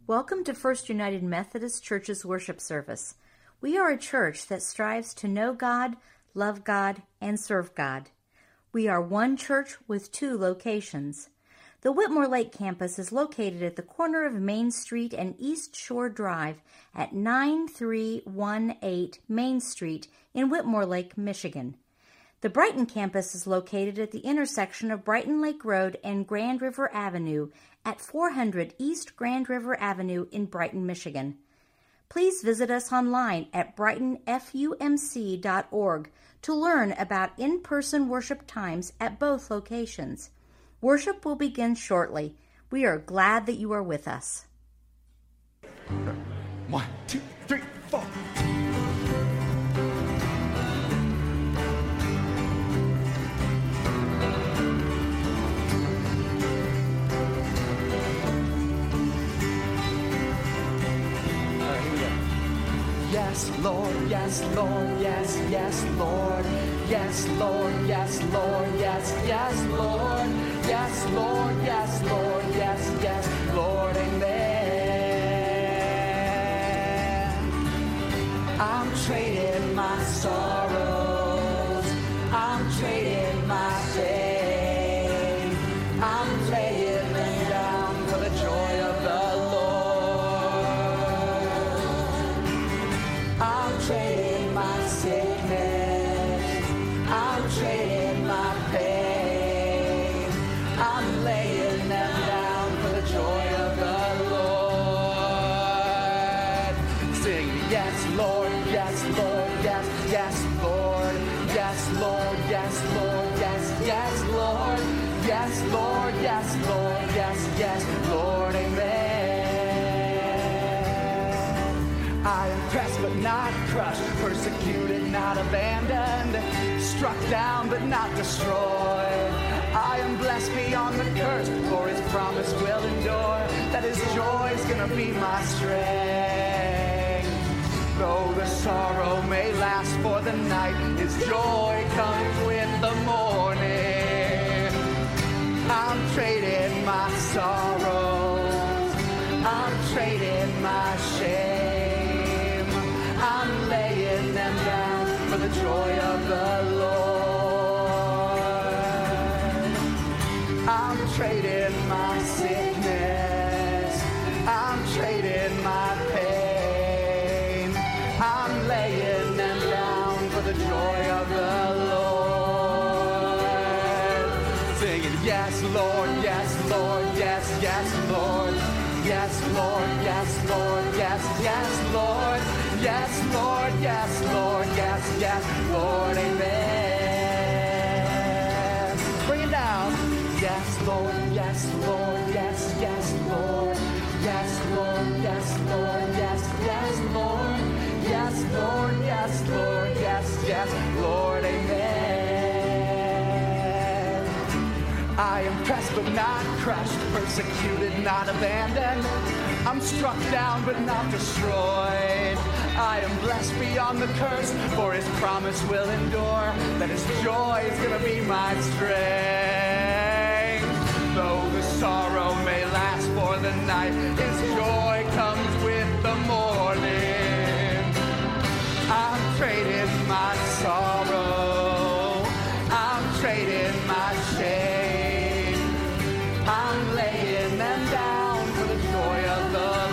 Welcome to First United Methodist Church's worship service. We are a church that strives to know God, love God, and serve God. We are one church with 2 locations. The Whitmore Lake campus is located at the corner of Main Street and East Shore Drive at 9318 Main Street in Whitmore Lake, Michigan. The Brighton campus is located at the intersection of Brighton Lake Road and Grand River Avenue at 400 East Grand River Avenue in Brighton, Michigan. Please visit us online at brightonfumc.org to learn about in-person worship times at both locations. Worship will begin shortly. We are glad that you are with us. 1, 2, 3, 4. Yes, Lord, yes, Lord, yes, yes, Lord. Yes, Lord, yes, Lord, yes, yes, Lord. Yes, Lord, yes, Lord, yes, yes, Lord, amen. I'm trading my sorrows. I'm trading my pain. I'm laying them down for the joy of the Lord. I'm trading my sickness. I'm trading my pain. I'm laying them down for the joy of the Lord. Sing, yes, Lord, yes, Lord, yes, yes, Lord. Yes, Lord, yes, Lord, yes, yes, Lord. Yes, Lord, yes, Lord, yes, yes, Lord, amen. I am pressed but not crushed, persecuted, not abandoned, struck down but not destroyed. I am blessed beyond the curse, for his promise will endure, that his joy is gonna be my strength. Though the sorrow may last for the night, his joy comes with the morning. I'm trading my sorrows, I'm trading my shame, I'm laying them down for the joy of the Lord. I'm trading my sickness, I'm trading my pain, I'm laying them down for the joy of the Lord. Singing, yes, Lord, yes, Lord, yes, yes, Lord. Yes, Lord, yes, Lord, yes, yes, Lord. Yes, Lord, yes, Lord, yes, yes, Lord, amen. Bring it down. Yes, Lord, yes, Lord, yes, yes, Lord. Yes, Lord, yes, Lord, yes, yes, Lord. Yes, Lord, yes, Lord, yes, yes, Lord, amen. I am pressed but not crushed, persecuted, not abandoned. I'm struck down but not destroyed. I am blessed beyond the curse, for his promise will endure, that his joy is gonna be my strength. Though the sorrow may last for the night, his joy comes with the morning. I'm trading my sorrow, I'm trading my shame, I'm laying them down for the joy of the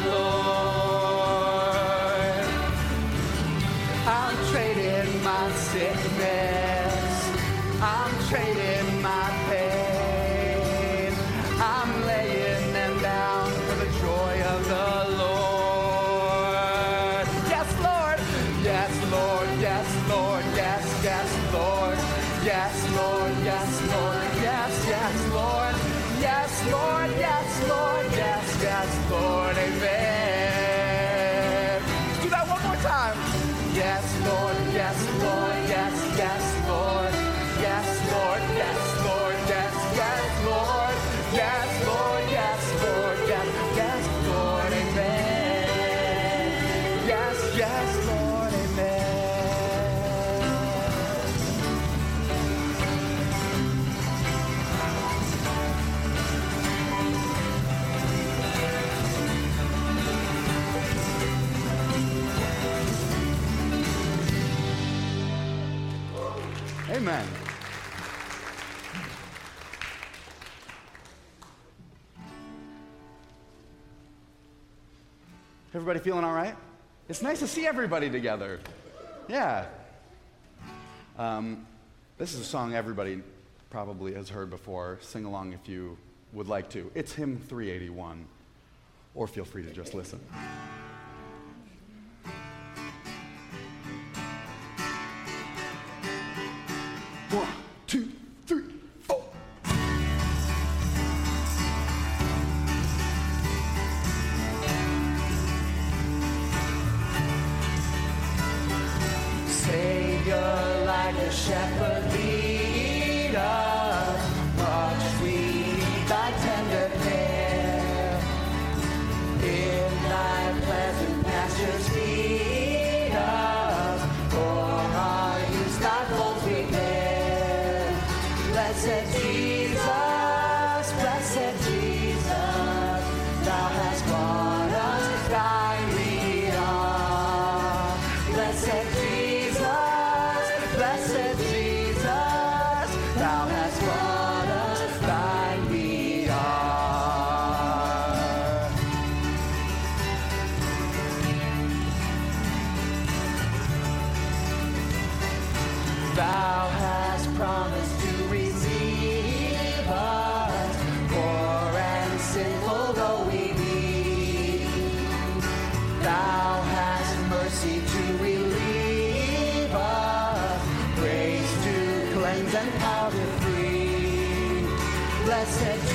Lord. I'm trading my sickness, I'm trading my pain, I'm laying them down for the joy of the Lord. Yes, Lord, yes, Lord, yes, Lord, yes, yes, Lord. Yes, Lord, yes, Lord, yes, yes, Lord. Yes, Lord, yes, Lord, yes, yes, Lord, amen. Let's do that one more time. Yes, Lord, yes, Lord, yes, yes, Lord. Yes, Lord, yes, Lord, yes, yes, Lord. Yes, Lord, yes, Lord, yes, yes, Lord, amen. Yes, yes, Lord, amen. Amen. Everybody feeling all right? It's nice to see everybody together. Yeah. This is a song everybody probably has heard before. Sing along if you would like to. It's hymn 381, or feel free to just listen. 1, 2, 3, 4. Savior, like a shepherd, lead us. Much we need thy tender care. In thy pleasant pastures feed us. For our use thy folds prepare. Blessed Jesus, thou hast brought us thy lead on. Blessed Jesus, thou hast brought us thy lead on. Thou hast promised to receive us, poor and sinful though we be. Thou hast mercy to relieve us, grace to cleanse and power to free. Blessed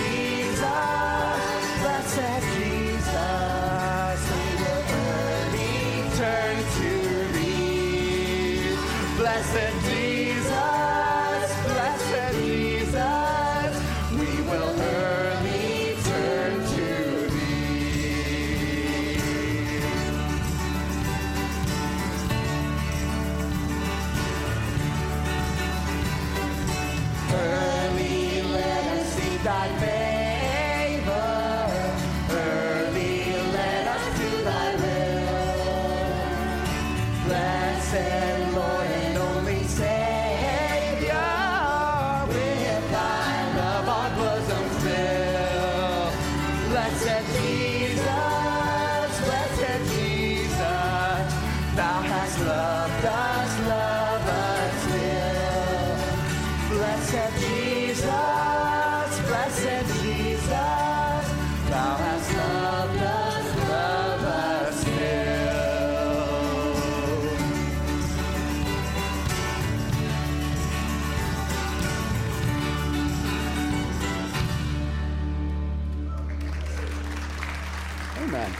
Jesus, we will early turn to thee. Blessed Jesus, we will early turn to thee. Early let us seek thy favor. Early let us do thy will. Blessed Lord and only Savior, with thy love our bosoms fill. Blessed Jesus, thou hast loved us still. Blessed Jesus, thou hast loved us still. Amen.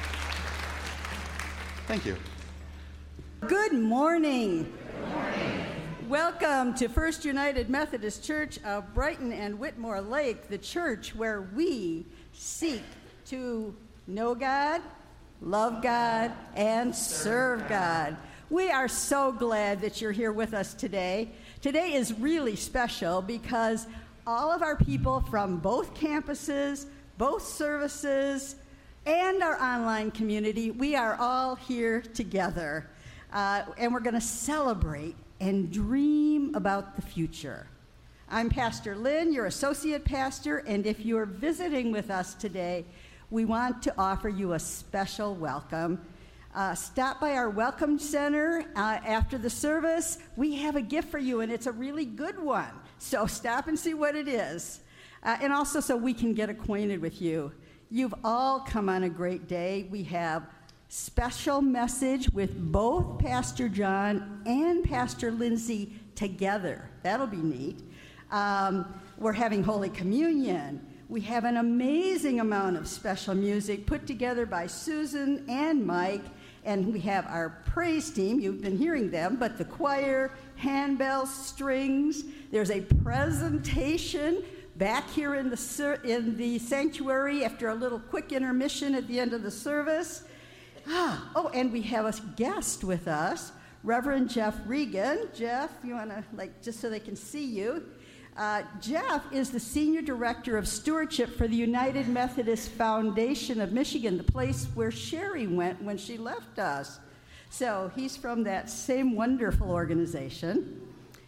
Thank you. Good morning. Welcome to First United Methodist Church of Brighton and Whitmore Lake, the church where we seek to know God, love God, and serve God. We are so glad that you're here with us today. Today is really special because all of our people from both campuses, both services, and our online community, we are all here together. And we're going to celebrate and dream about the future. I'm Pastor Lynn, your associate pastor, and if you're visiting with us today, we want to offer you a special welcome. Stop by our Welcome Center after the service. We have a gift for you, and it's a really good one. So stop and see what it is. And also so we can get acquainted with you. You've all come on a great day. We have special message with both Pastor John and Pastor Lindsay together. That'll be neat. We're having Holy Communion. We have an amazing amount of special music put together by Susan and Mike. And we have our praise team. You've been hearing them, but the choir, handbells, strings. There's a presentation back here in the sanctuary after a little quick intermission at the end of the service. Oh, and we have a guest with us, Reverend Jeff Regan. Jeff, you want to, just so they can see you. Jeff is the Senior Director of Stewardship for the United Methodist Foundation of Michigan, the place where Sherry went when she left us. So he's from that same wonderful organization.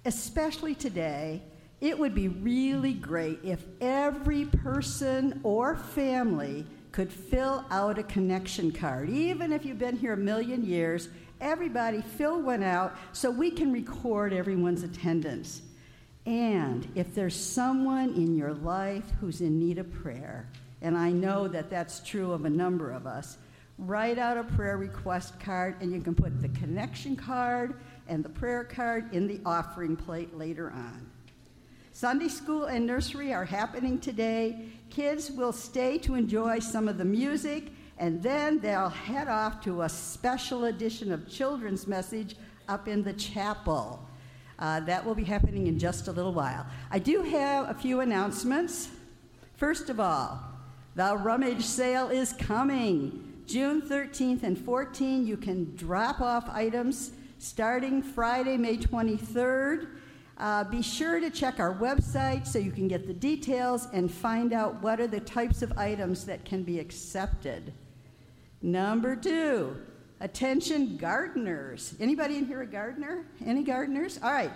especially today, it would be really great if every person or family could fill out a connection card. Even if you've been here a million years, everybody fill one out so we can record everyone's attendance. And if there's someone in your life who's in need of prayer, and I know that that's true of a number of us, write out a prayer request card, and you can put the connection card and the prayer card in the offering plate later on. Sunday school and nursery are happening today. Kids will stay to enjoy some of the music, and then they'll head off to a special edition of Children's Message up in the chapel. That will be happening in just a little while. I do have a few announcements. First of all, the rummage sale is coming. June 13th and 14th, you can drop off items starting Friday, May 23rd. Be sure to check our website so you can get the details and find out what are the types of items that can be accepted. Number 2, attention gardeners. Anybody in here a gardener? Any gardeners? All right.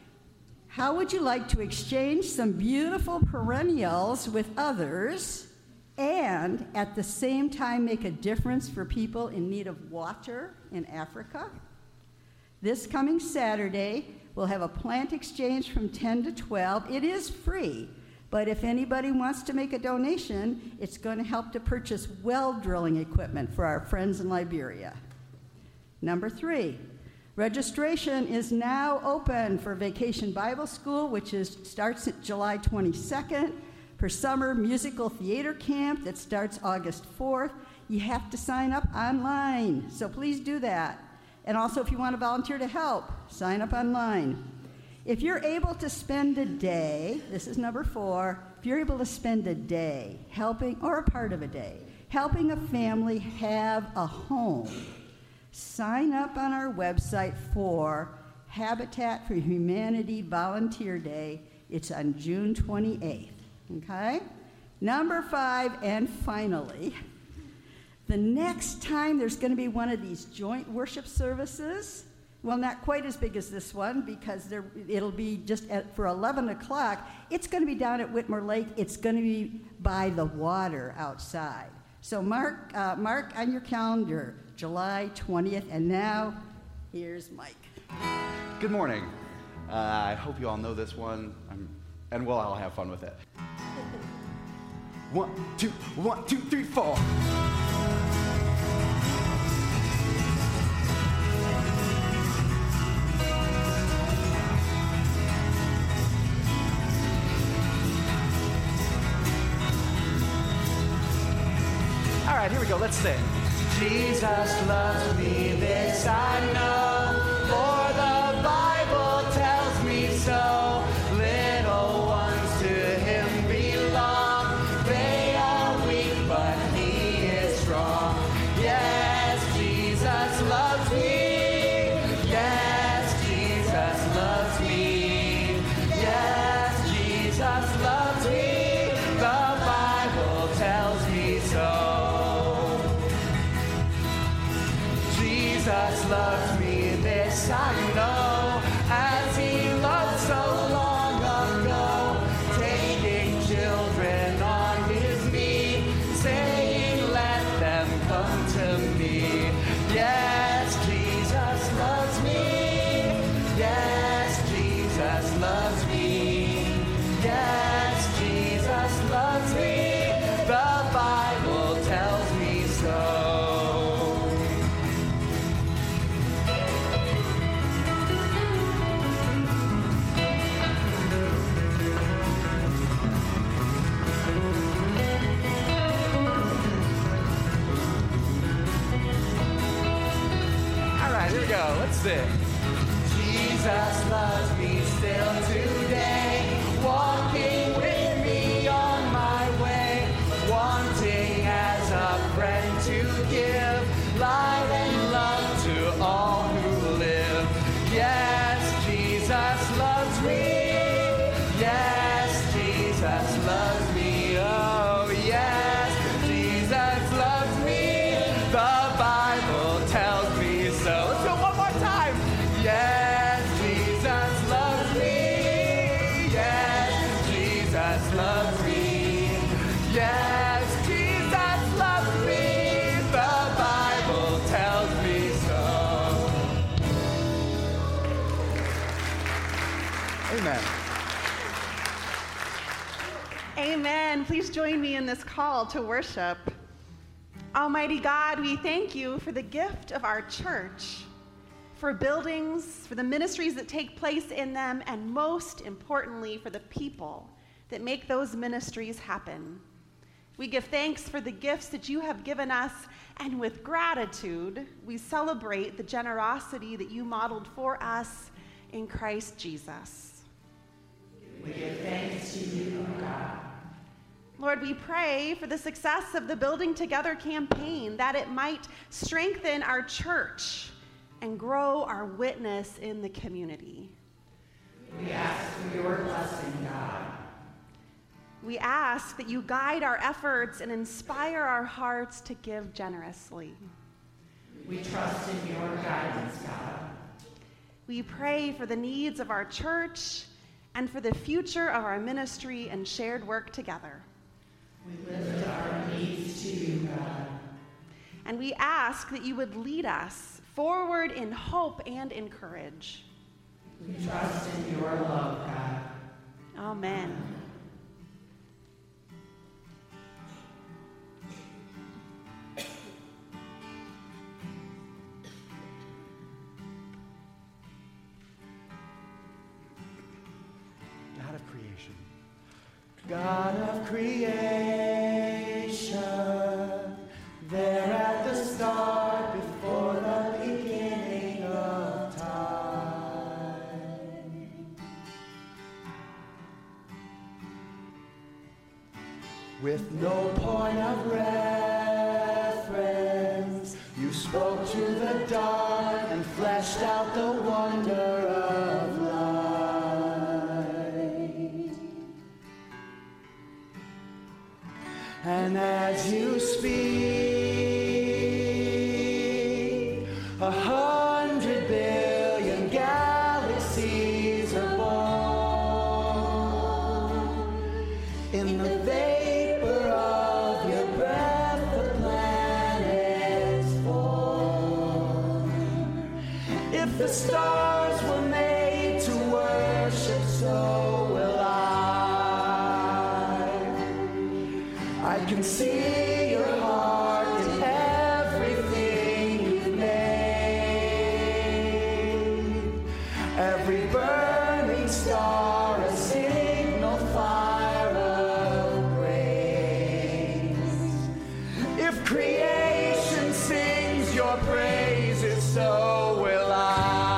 How would you like to exchange some beautiful perennials with others and at the same time make a difference for people in need of water in Africa? This coming Saturday, we'll have a plant exchange from 10 to 12. It is free, but if anybody wants to make a donation, it's going to help to purchase well drilling equipment for our friends in Liberia. Number 3, registration is now open for Vacation Bible School, which starts at July 22nd, for summer musical theater camp that starts August 4th. You have to sign up online, so please do that. And also, if you want to volunteer to help, sign up online. If you're able to spend a day, this is number 4, if you're able to spend a day helping, or a part of a day, helping a family have a home, sign up on our website for Habitat for Humanity Volunteer Day. It's on June 28th, okay? Number 5, and finally, the next time there's going to be one of these joint worship services, well, not quite as big as this one because it'll be just for 11 o'clock. It's going to be down at Whitmore Lake. It's going to be by the water outside. So mark on your calendar, July 20th. And now, here's Mike. Good morning. I hope you all know this one, and we'll all have fun with it. 1, 2, 1, 2, 3, 4. All right, here we go. Let's sing. Jesus loves me, this I know, for the Bible tells me so. Little ones to him belong. They are weak, but he is strong. Yes, Jesus loves me. Yes, Jesus loves me. Yes, Jesus loves me. The Bible tells me so. Jesus loves me, this I know, as he loved so long ago, taking children on his knee, saying, let them come to me. Yes, Jesus loves me. Yes, Jesus loves me. Yes, Jesus loves me. The Bible tells me so. Here we go, let's sing. Jesus loves me still today, walking with me on my way, wanting as a friend to give light and love to all who live. Yes, Jesus loves me. Yes, Jesus loves me. Oh, yes, Jesus loves me. The Bible tells me so. Let's go one more time. Yes, Jesus loves me. Again, please join me in this call to worship. Almighty God, we thank you for the gift of our church, for buildings, for the ministries that take place in them, and most importantly, for the people that make those ministries happen. We give thanks for the gifts that you have given us, and with gratitude, we celebrate the generosity that you modeled for us in Christ Jesus. We give thanks to you, God. Lord, we pray for the success of the Building Together campaign, that it might strengthen our church and grow our witness in the community. We ask for your blessing, God. We ask that you guide our efforts and inspire our hearts to give generously. We trust in your guidance, God. We pray for the needs of our church and for the future of our ministry and shared work together. We lift our needs to you, God. And we ask that you would lead us forward in hope and in courage. We trust in your love, God. Amen. God of creation. God of creation, there at the start, before the beginning of time. With no point of reference, you spoke to the dark and fleshed out the wonder of light. And as you speak, 100 billion galaxies are born. In the vapor of your breath, the planets form. If the stars were made to worship, so will I can see your heart in everything you've made. Every burning star, a signal fire of grace. If creation sings your praises, so will I.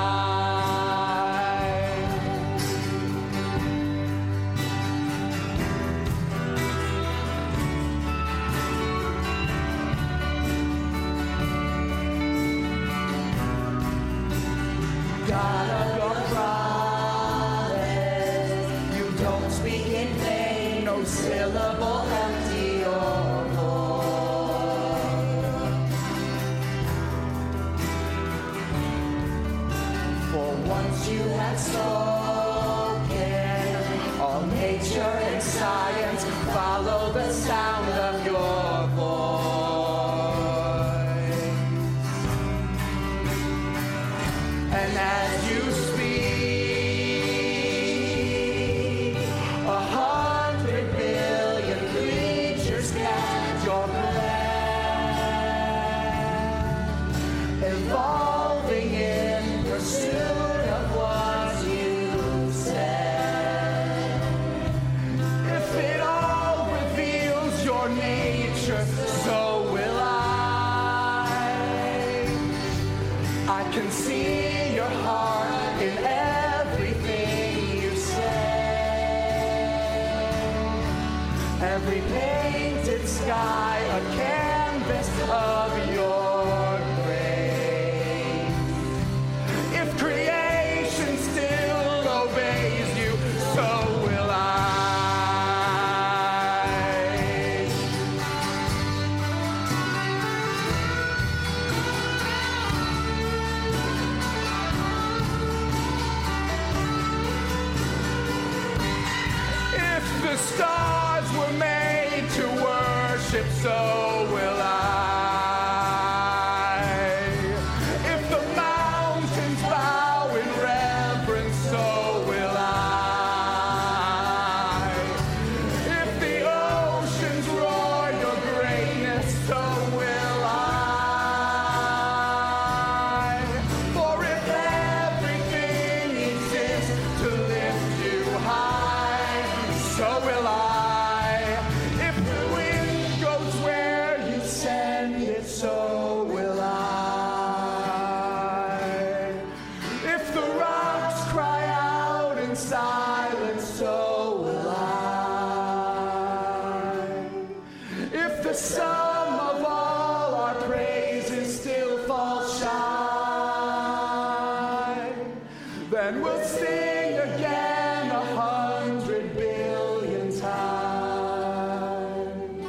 God of your promise, you don't speak in vain, no syllable empty or void. For once you had spoken, all nature and science follow the sound of your voice. And as you speak, 100 billion creatures catch your breath, evolving in pursuit of what you said. If it all reveals your nature, so will I can see your heart in everything you say. Every painted sky, a canvas of your grace. If creation still obeys you, so will I. The stars were made to worship, so will I. If the mountains bow in reverence, so will I. If the and we'll sing again 100 billion times.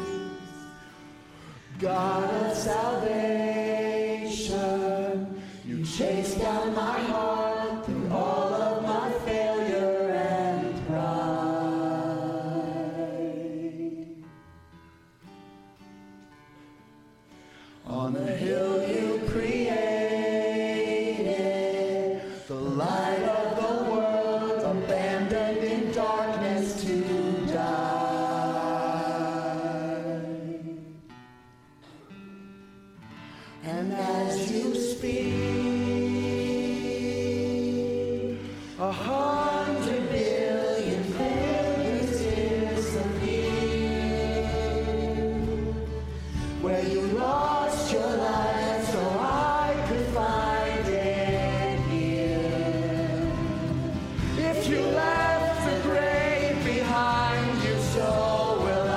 God of salvation, you chased down my heart through all of my failure and pride. On the hill you created, the light of the world, abandoned in darkness to die. And as you speak, 100 billion failures disappear. Where you lost your life so I could find it here. If you left the grave behind you, so will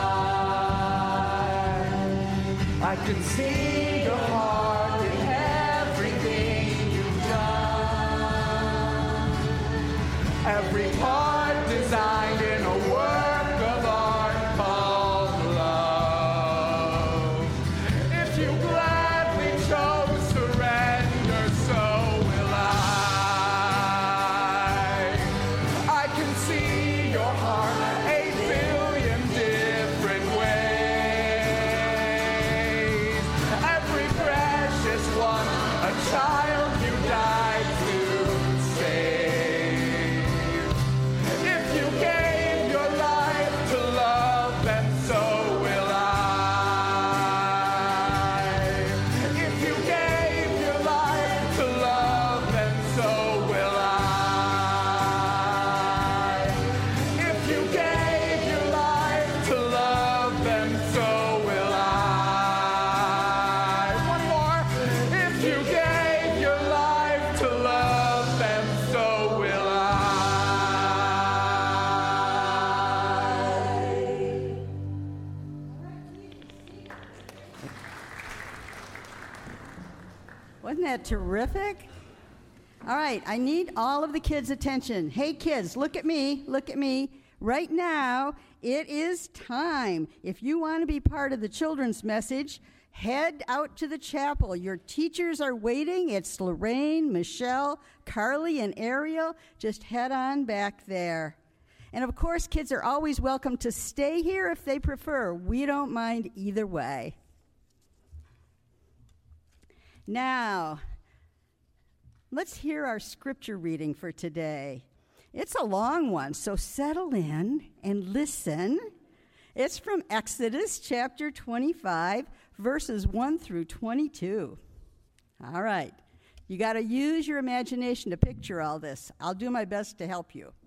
I can see your heart in everything you've done. Every part designed in a work of art called love. If you gladly chose surrender, so will I can see your heart 8 billion different ways. Every precious one, a child you died to save. If you gave your life to love, then so will I. If you gave your life to love, then so will I. If you gave your life to love, then so will I. One more. If you gave your life to love, then so will I. Wasn't that terrific? All right, I need all of the kids' attention. Hey, kids, look at me. Look at me. Right now, it is time. If you want to be part of the children's message, head out to the chapel. Your teachers are waiting. It's Lorraine, Michelle, Carly, and Ariel. Just head on back there. And of course, kids are always welcome to stay here if they prefer. We don't mind either way. Now, let's hear our scripture reading for today. It's a long one, so settle in and listen. It's from Exodus chapter 25, verses 1 through 22. All right. You got to use your imagination to picture all this. I'll do my best to help you.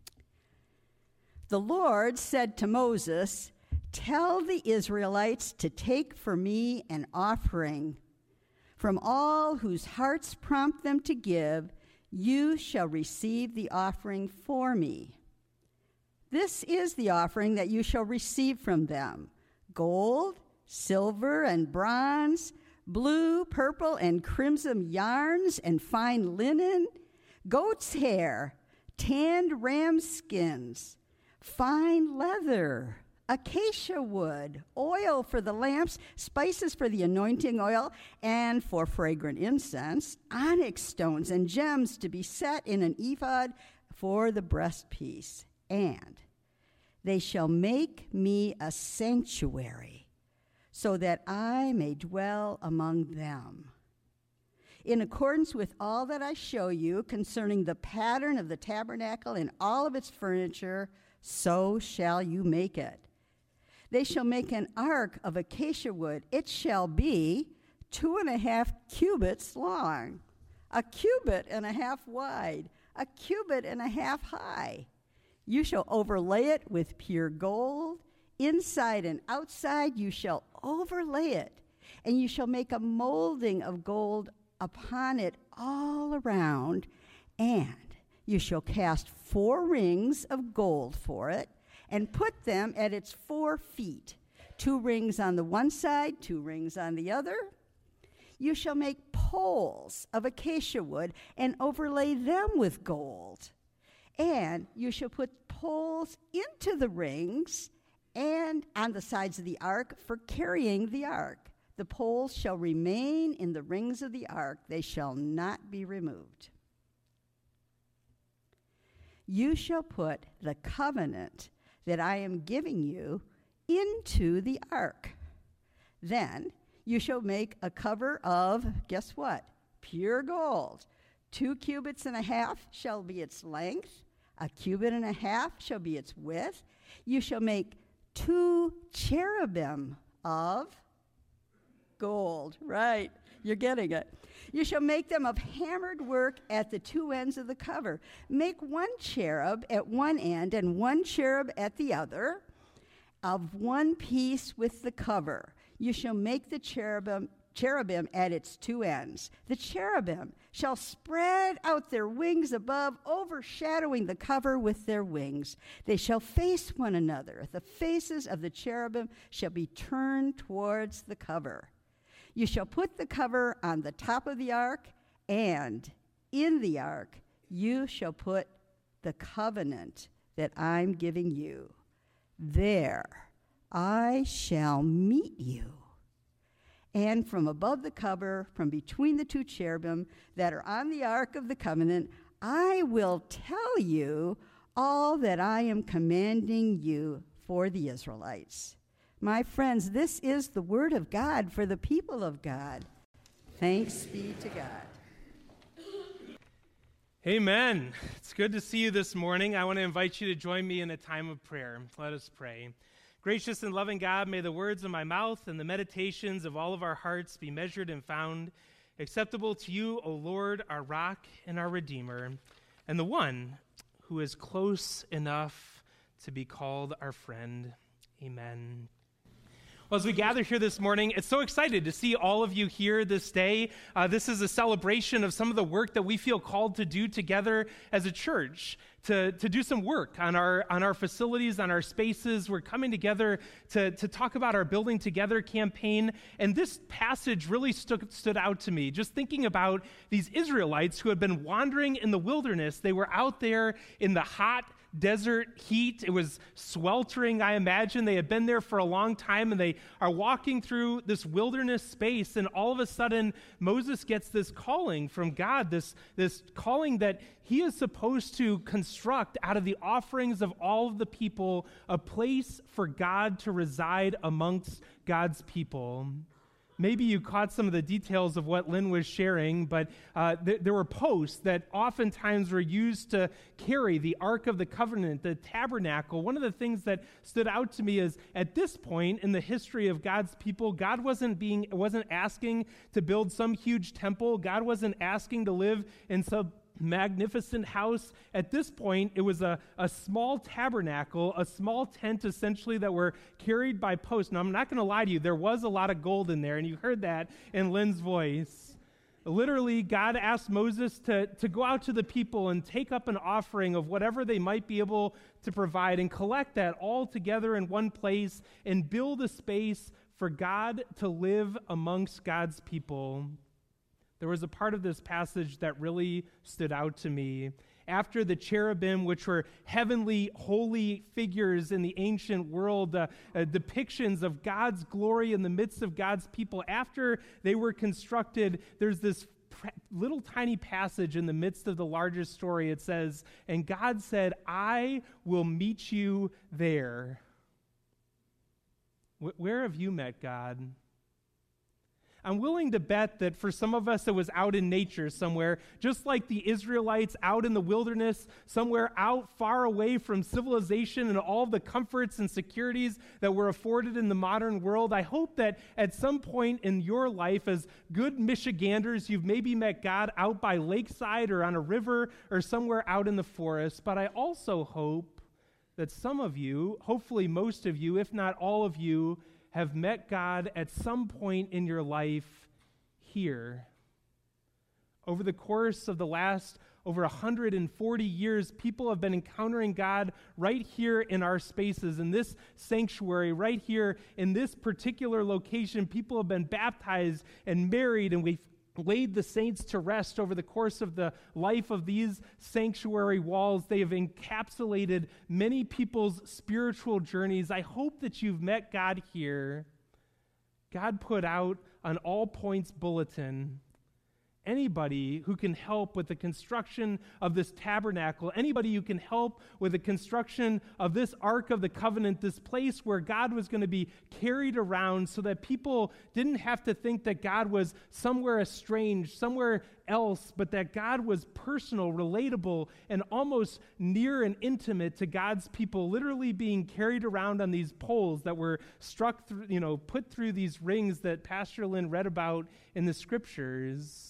The Lord said to Moses, "Tell the Israelites to take for me an offering. From all whose hearts prompt them to give, you shall receive the offering for me. This is the offering that you shall receive from them: gold, silver, and bronze, blue, purple, and crimson yarns, and fine linen, goat's hair, tanned ram skins, fine leather, acacia wood, oil for the lamps, spices for the anointing oil, and for fragrant incense, onyx stones and gems to be set in an ephod for the breastpiece. And they shall make me a sanctuary, so that I may dwell among them. In accordance with all that I show you concerning the pattern of the tabernacle and all of its furniture, so shall you make it. They shall make an ark of acacia wood. It shall be 2.5 cubits long, 1.5 cubits wide, 1.5 cubits high. You shall overlay it with pure gold. Inside and outside you shall overlay it, and you shall make a molding of gold upon it all around, and you shall cast 4 rings of gold for it, and put them at its 4 feet, 2 rings on the one side, 2 rings on the other. You shall make poles of acacia wood and overlay them with gold. And you shall put poles into the rings and on the sides of the ark for carrying the ark. The poles shall remain in the rings of the ark. They shall not be removed. You shall put the covenant that I am giving you into the ark. Then you shall make a cover of, guess what? Pure gold. 2.5 cubits shall be its length. 1.5 cubits shall be its width. You shall make 2 cherubim of gold. Right, you're getting it. You shall make them of hammered work at the 2 ends of the cover. Make 1 cherub at one end and 1 cherub at the other, of one piece with the cover. You shall make the cherubim at its 2 ends. The cherubim shall spread out their wings above, overshadowing the cover with their wings. They shall face one another. The faces of the cherubim shall be turned towards the cover. You shall put the cover on the top of the ark, and in the ark you shall put the covenant that I'm giving you. There I shall meet you. And from above the cover, from between the 2 cherubim that are on the ark of the covenant, I will tell you all that I am commanding you for the Israelites. My friends, this is the word of God for the people of God. Thanks be to God. Amen. It's good to see you this morning. I want to invite you to join me in a time of prayer. Let us pray. Gracious and loving God, may the words of my mouth and the meditations of all of our hearts be measured and found acceptable to you, O Lord, our rock and our Redeemer, and the one who is close enough to be called our friend. Amen. Well, as we gather here this morning, it's so excited to see all of you here this day. This is a celebration of some of the work that we feel called to do together as a church, to do some work on our facilities, on our spaces. We're coming together to talk about our Building Together campaign. And this passage really stood out to me, just thinking about these Israelites who had been wandering in the wilderness. They were out there in the hot desert heat. It was sweltering, I imagine. They had been there for a long time, and they are walking through this wilderness space, and all of a sudden, Moses gets this calling from God, this calling that he is supposed to construct out of the offerings of all of the people a place for God to reside amongst God's people. Maybe you caught some of the details of what Lynn was sharing, but there were posts that oftentimes were used to carry the Ark of the Covenant, the tabernacle. One of the things that stood out to me is at this point in the history of God's people, God wasn't asking to build some huge temple. God wasn't asking to live in some magnificent house. At this point, it was a small tabernacle, a small tent essentially that were carried by posts. Now, I'm not going to lie to you, there was a lot of gold in there, and you heard that in Lynn's voice. Literally, God asked Moses to go out to the people and take up an offering of whatever they might be able to provide and collect that all together in one place and build a space for God to live amongst God's people. There was a part of this passage that really stood out to me. After the cherubim, which were heavenly, holy figures in the ancient world, depictions of God's glory in the midst of God's people, after they were constructed, there's this little tiny passage in the midst of the larger story. It says, "And God said, I will meet you there." Where have you met God? I'm willing to bet that for some of us it was out in nature somewhere, just like the Israelites out in the wilderness, somewhere out far away from civilization and all the comforts and securities that were afforded in the modern world. I hope that at some point in your life as good Michiganders, you've maybe met God out by lakeside or on a river or somewhere out in the forest. But I also hope that some of you, hopefully most of you, if not all of you, have met God at some point in your life here. Over the course of the last over 140 years, people have been encountering God right here in our spaces, in this sanctuary, right here in this particular location. People have been baptized and married, and we've laid the saints to rest over the course of the life of these sanctuary walls. They have encapsulated many people's spiritual journeys. I hope that you've met God here. God put out an all points bulletin. Anybody who can help with the construction of this tabernacle, anybody who can help with the construction of this Ark of the Covenant, this place where God was going to be carried around so that people didn't have to think that God was somewhere estranged, somewhere else, but that God was personal, relatable, and almost near and intimate to God's people, literally being carried around on these poles that were struck through, put through these rings that Pastor Lynn read about in the scriptures.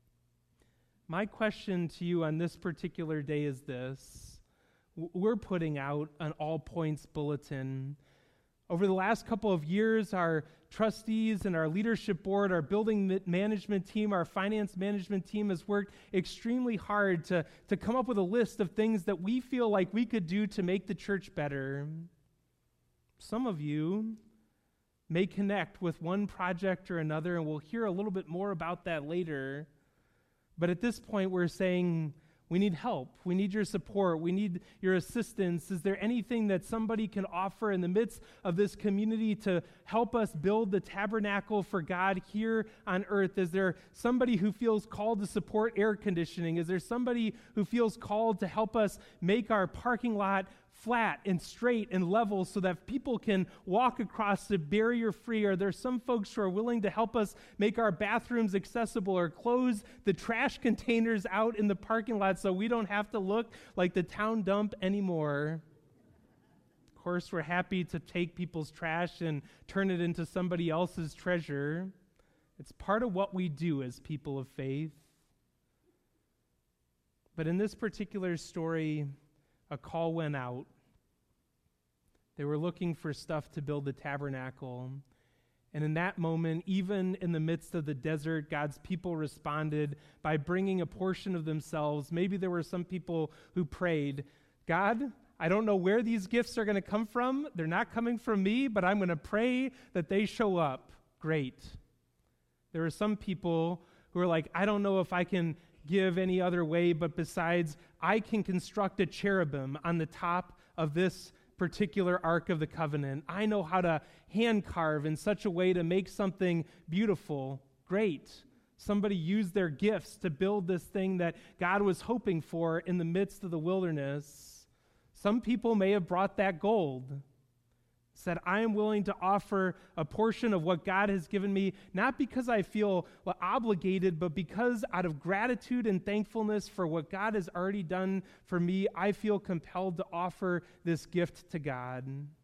My question to you on this particular day is this. We're putting out an all points bulletin. Over the last couple of years, our trustees and our leadership board, our building management team, our finance management team has worked extremely hard to come up with a list of things that we feel like we could do to make the church better. Some of you may connect with one project or another, and we'll hear a little bit more about that later. But at this point, we're saying, we need help. We need your support. We need your assistance. Is there anything that somebody can offer in the midst of this community to help us build the tabernacle for God here on earth? Is there somebody who feels called to support air conditioning? Is there somebody who feels called to help us make our parking lot flat and straight and level so that people can walk across it barrier-free? Are there some folks who are willing to help us make our bathrooms accessible or close the trash containers out in the parking lot so we don't have to look like the town dump anymore? Of course, we're happy to take people's trash and turn it into somebody else's treasure. It's part of what we do as people of faith. But in this particular story, a call went out. They were looking for stuff to build the tabernacle. And in that moment, even in the midst of the desert, God's people responded by bringing a portion of themselves. Maybe there were some people who prayed, God, I don't know where these gifts are going to come from. They're not coming from me, but I'm going to pray that they show up. Great. There are some people who are like, I don't know if I can give any other way, but besides, I can construct a cherubim on the top of this particular Ark of the Covenant. I know how to hand carve in such a way to make something beautiful. Great. Somebody used their gifts to build this thing that God was hoping for in the midst of the wilderness. Some people may have brought that gold. Said, I am willing to offer a portion of what God has given me, not because I feel obligated, but because out of gratitude and thankfulness for what God has already done for me, I feel compelled to offer this gift to God.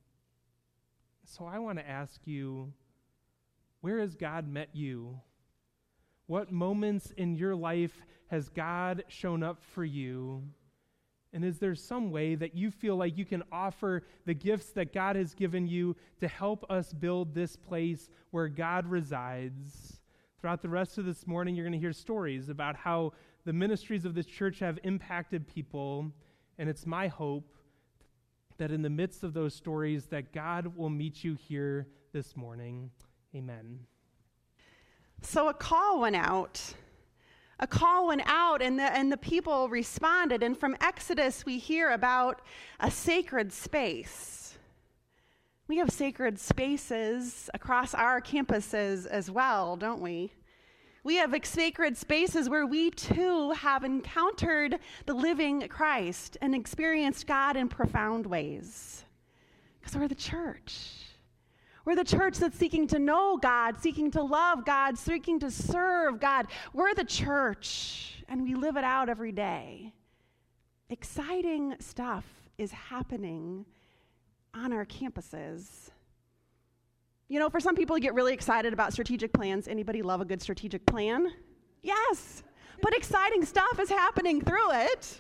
So I want to ask you, where has God met you? What moments in your life has God shown up for you? And is there some way that you feel like you can offer the gifts that God has given you to help us build this place where God resides? Throughout the rest of this morning, you're going to hear stories about how the ministries of this church have impacted people. And it's my hope that in the midst of those stories that God will meet you here this morning. Amen. So a call went out. A call went out, and the people responded. And from Exodus, we hear about a sacred space. We have sacred spaces across our campuses as well, don't we? We have sacred spaces where we too have encountered the living Christ and experienced God in profound ways. Because we're the church. We're the church that's seeking to know God, seeking to love God, seeking to serve God. We're the church, and we live it out every day. Exciting stuff is happening on our campuses. You know, for some people, you get really excited about strategic plans. Anybody love a good strategic plan? Yes, but exciting stuff is happening through it.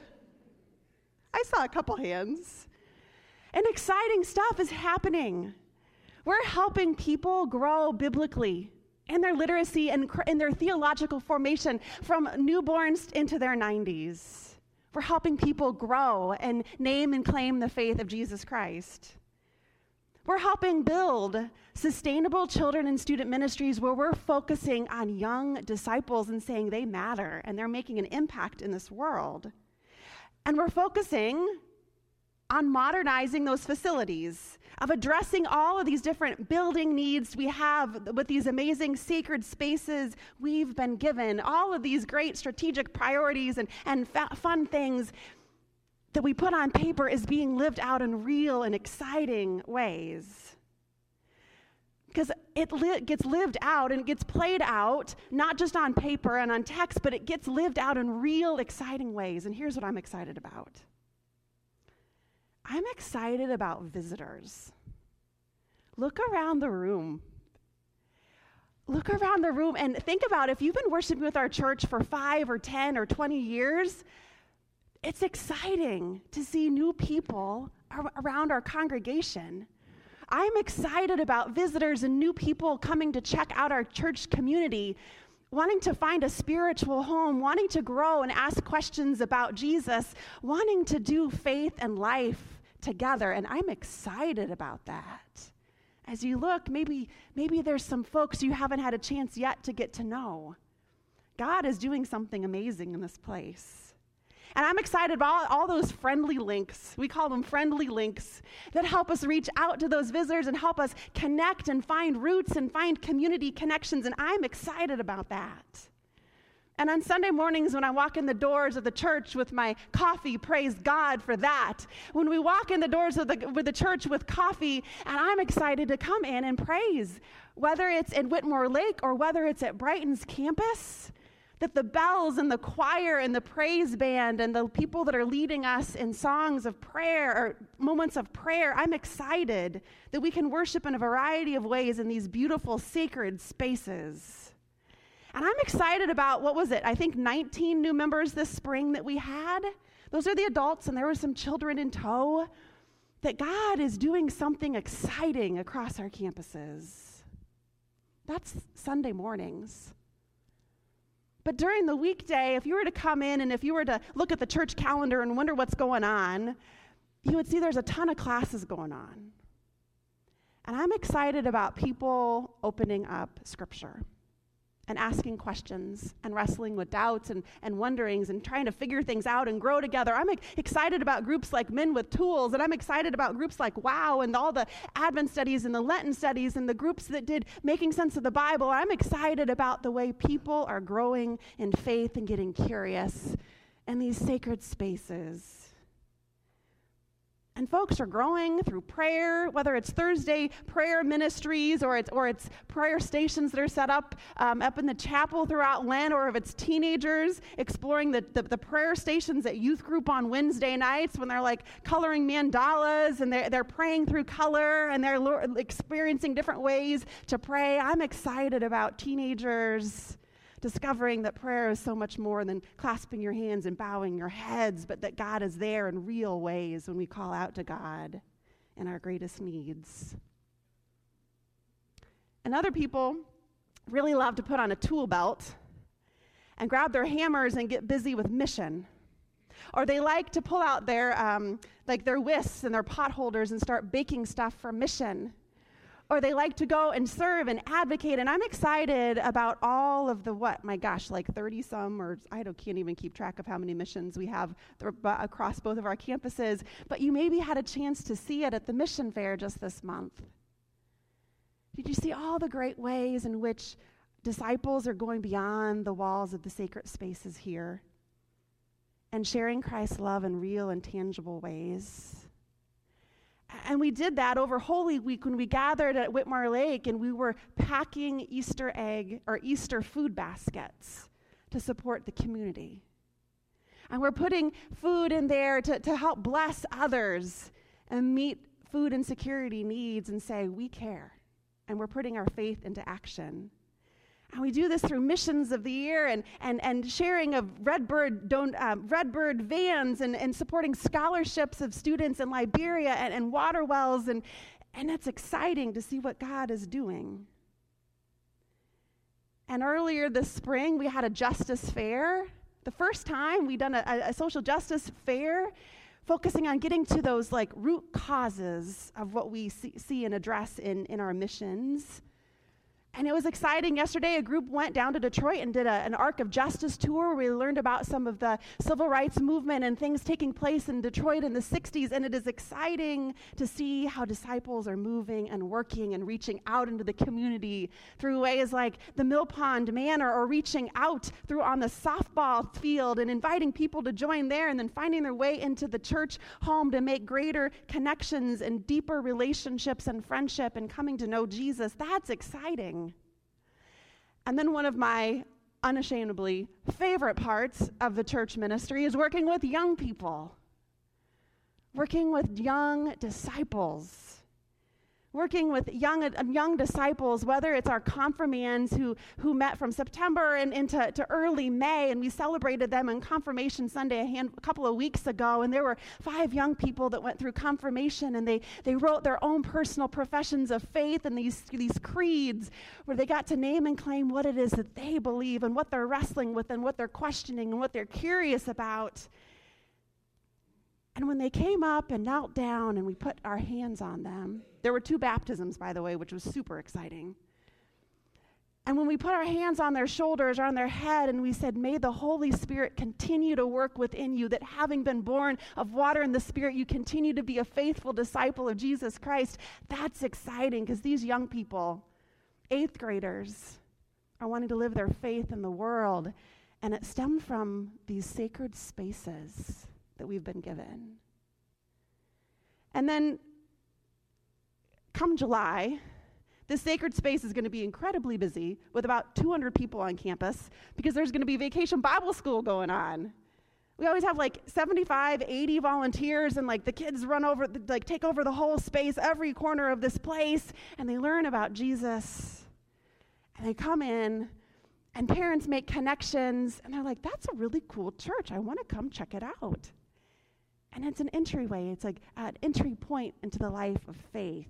I saw a couple hands. And exciting stuff is happening. We're helping people grow biblically in their literacy and in their theological formation from newborns into their 90s. We're helping people grow and name and claim the faith of Jesus Christ. We're helping build sustainable children and student ministries where we're focusing on young disciples and saying they matter and they're making an impact in this world. And we're focusing on modernizing those facilities, of addressing all of these different building needs we have with these amazing sacred spaces we've been given, all of these great strategic priorities and fun things that we put on paper is being lived out in real and exciting ways. Because it gets lived out and it gets played out, not just on paper and on text, but it gets lived out in real, exciting ways. And here's what I'm excited about. I'm excited about visitors. Look around the room. Look around the room and think about if you've been worshiping with our church for 5 or 10 or 20 years, it's exciting to see new people around our congregation. I'm excited about visitors and new people coming to check out our church community, wanting to find a spiritual home, wanting to grow and ask questions about Jesus, wanting to do faith and life together. And I'm excited about that. As you look, maybe there's some folks you haven't had a chance yet to get to know. God is doing something amazing in this place. And I'm excited about all those friendly links. We call them friendly links that help us reach out to those visitors and help us connect and find roots and find community connections. And I'm excited about that. And on Sunday mornings when I walk in the doors of the church with my coffee, praise God for that. When we walk in the doors of the church with coffee, and I'm excited to come in and praise, whether it's in Whitmore Lake or whether it's at Brighton's campus, that the bells and the choir and the praise band and the people that are leading us in songs of prayer or moments of prayer, I'm excited that we can worship in a variety of ways in these beautiful sacred spaces. And I'm excited about, I think 19 new members this spring that we had. Those are the adults, and there were some children in tow. That God is doing something exciting across our campuses. That's Sunday mornings. But during the weekday, if you were to come in and if you were to look at the church calendar and wonder what's going on, you would see there's a ton of classes going on. And I'm excited about people opening up Scripture and asking questions and wrestling with doubts and wonderings and trying to figure things out and grow together. I'm excited about groups like Men with Tools, and I'm excited about groups like WOW and all the Advent studies and the Lenten studies and the groups that did Making Sense of the Bible. I'm excited about the way people are growing in faith and getting curious in these sacred spaces. And folks are growing through prayer, whether it's Thursday prayer ministries or it's prayer stations that are set up in the chapel throughout Lent, or if it's teenagers exploring the prayer stations at youth group on Wednesday nights when they're like coloring mandalas and they're praying through color and they're experiencing different ways to pray. I'm excited about teenagers discovering that prayer is so much more than clasping your hands and bowing your heads, but that God is there in real ways when we call out to God in our greatest needs. And other people really love to put on a tool belt and grab their hammers and get busy with mission. Or they like to pull out their whisks and their pot holders and start baking stuff for mission. Or they like to go and serve and advocate. And I'm excited about all of the 30-some, or I can't even keep track of how many missions we have across both of our campuses. But you maybe had a chance to see it at the mission fair just this month. Did you see all the great ways in which disciples are going beyond the walls of the sacred spaces here and sharing Christ's love in real and tangible ways? And we did that over Holy Week when we gathered at Whitmore Lake and we were packing Easter egg or Easter food baskets to support the community. And we're putting food in there to help bless others and meet food insecurity needs and say, we care. And we're putting our faith into action. And we do this through missions of the year and sharing of Redbird vans and supporting scholarships of students in Liberia and water wells. And it's exciting to see what God is doing. And earlier this spring, we had a justice fair. The first time we'd done a social justice fair focusing on getting to those like root causes of what we see and address in our missions. And it was exciting. Yesterday, a group went down to Detroit and did an Arc of Justice tour where we learned about some of the civil rights movement and things taking place in Detroit in the 60s. And it is exciting to see how disciples are moving and working and reaching out into the community through ways like the Mill Pond Manor, or reaching out through on the softball field and inviting people to join there, and then finding their way into the church home to make greater connections and deeper relationships and friendship and coming to know Jesus. That's exciting. And then one of my unashamedly favorite parts of the church ministry is working with young people, working with young disciples, working with young disciples, whether it's our confirmands who met from September and into early May, and we celebrated them on Confirmation Sunday a couple of weeks ago, and there were 5 young people that went through confirmation, and they wrote their own personal professions of faith and these creeds where they got to name and claim what it is that they believe and what they're wrestling with and what they're questioning and what they're curious about. And when they came up and knelt down and we put our hands on them, there were 2 baptisms, by the way, which was super exciting. And when we put our hands on their shoulders or on their head and we said, may the Holy Spirit continue to work within you, that having been born of water and the Spirit, you continue to be a faithful disciple of Jesus Christ, that's exciting, because these young people, 8th graders, are wanting to live their faith in the world. And it stemmed from these sacred spaces that we've been given. And then come July, this sacred space is going to be incredibly busy with about 200 people on campus, because there's going to be Vacation Bible School going on. We always have like 75, 80 volunteers, and like the kids run over, like take over the whole space, every corner of this place, and they learn about Jesus. And they come in, and parents make connections, and they're like, that's a really cool church. I want to come check it out. And it's an entryway. It's like an entry point into the life of faith.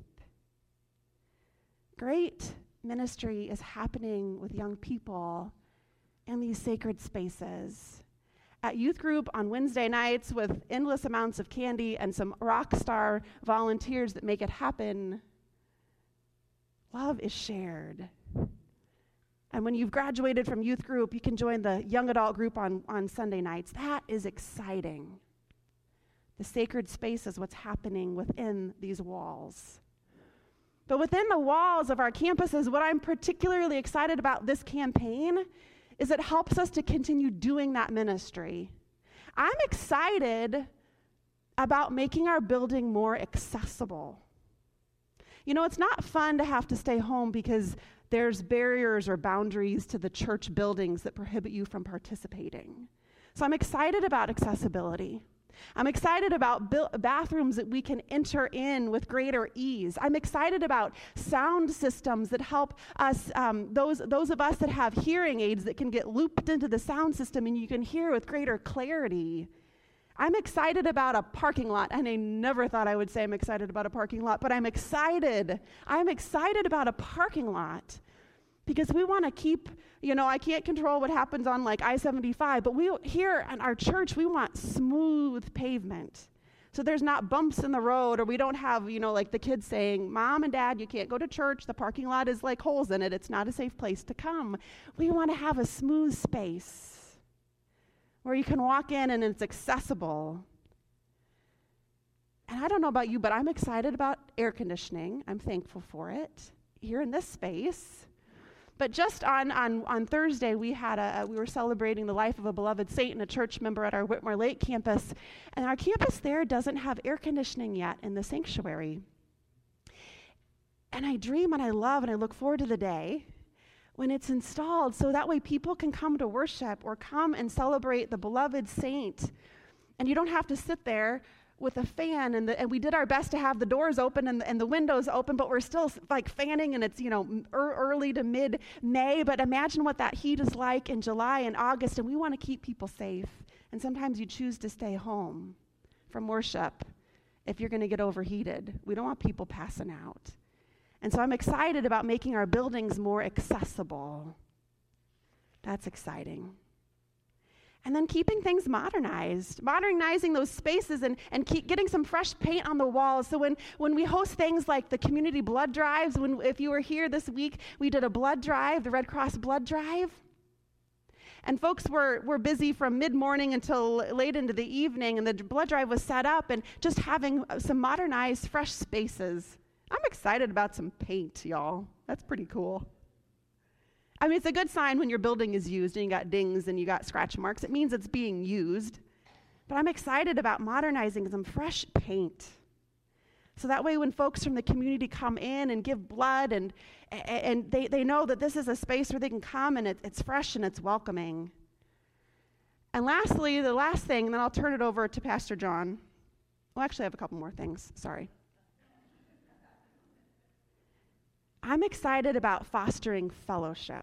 Great ministry is happening with young people in these sacred spaces. At youth group on Wednesday nights with endless amounts of candy and some rock star volunteers that make it happen, love is shared. And when you've graduated from youth group, you can join the young adult group on Sunday nights. That is exciting. The sacred space is what's happening within these walls. But within the walls of our campuses, what I'm particularly excited about this campaign is it helps us to continue doing that ministry. I'm excited about making our building more accessible. You know, it's not fun to have to stay home because there's barriers or boundaries to the church buildings that prohibit you from participating. So I'm excited about accessibility. I'm excited about bathrooms that we can enter in with greater ease. I'm excited about sound systems that help us, those of us that have hearing aids that can get looped into the sound system and you can hear with greater clarity. I'm excited about a parking lot, and I never thought I would say I'm excited about a parking lot, but I'm excited. I'm excited about a parking lot because we want to keep, I can't control what happens on like I-75, but we here in our church, we want smooth pavement. So there's not bumps in the road, or we don't have, like the kids saying, Mom and Dad, you can't go to church. The parking lot is like holes in it. It's not a safe place to come. We want to have a smooth space where you can walk in and it's accessible. And I don't know about you, but I'm excited about air conditioning. I'm thankful for it here in this space. But just on Thursday, we were celebrating the life of a beloved saint and a church member at our Whitmore Lake campus. And our campus there doesn't have air conditioning yet in the sanctuary. And I dream and I love and I look forward to the day when it's installed, so that way people can come to worship or come and celebrate the beloved saint. And you don't have to sit there with a fan, and we did our best to have the doors open and the windows open, but we're still like fanning, and it's early to mid-May. But imagine what that heat is like in July and August, and we want to keep people safe. And sometimes you choose to stay home from worship if you're going to get overheated. We don't want people passing out. And so I'm excited about making our buildings more accessible. That's exciting. And then keeping things modernized, modernizing those spaces and keep getting some fresh paint on the walls. So when we host things like the community blood drives, if you were here this week, we did a blood drive, the Red Cross blood drive. And folks were busy from mid-morning until late into the evening, and the blood drive was set up and just having some modernized, fresh spaces. I'm excited about some paint, y'all. That's pretty cool. I mean, it's a good sign when your building is used and you got dings and you got scratch marks. It means it's being used. But I'm excited about modernizing some fresh paint. So that way when folks from the community come in and give blood and they know that this is a space where they can come and it's fresh and it's welcoming. And lastly, the last thing, and then I'll turn it over to Pastor John. Well, actually, I have a couple more things. Sorry. I'm excited about fostering fellowship.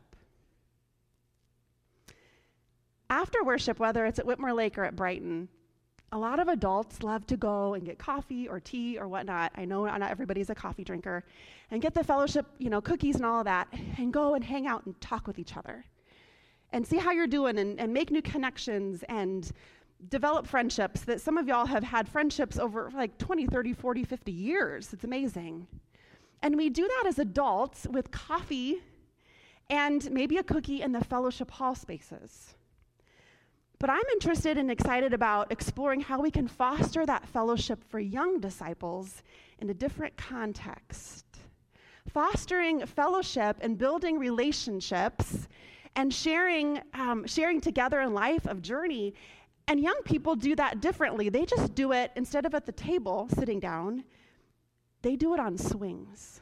After worship, whether it's at Whitmore Lake or at Brighton, a lot of adults love to go and get coffee or tea or whatnot. I know not everybody's a coffee drinker. And get the fellowship, cookies and all of that, and go and hang out and talk with each other. And see how you're doing and make new connections and develop friendships. That some of y'all have had friendships over like 20, 30, 40, 50 years. It's amazing. And we do that as adults with coffee and maybe a cookie in the fellowship hall spaces. But I'm interested and excited about exploring how we can foster that fellowship for young disciples in a different context. Fostering fellowship and building relationships and sharing together in life of journey. And young people do that differently. They just do it, instead of at the table sitting down, they do it on swings.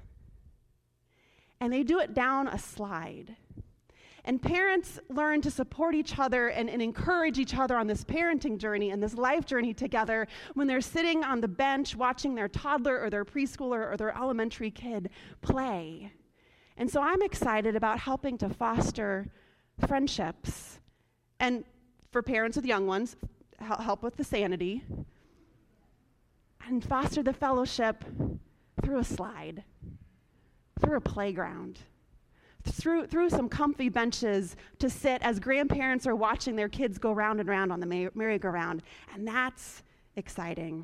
And they do it down a slide. And parents learn to support each other and encourage each other on this parenting journey and this life journey together when they're sitting on the bench watching their toddler or their preschooler or their elementary kid play. And so I'm excited about helping to foster friendships. And for parents with young ones, help with the sanity. And foster the fellowship through a slide, through a playground, through some comfy benches to sit as grandparents are watching their kids go round and round on the merry-go-round. And that's exciting.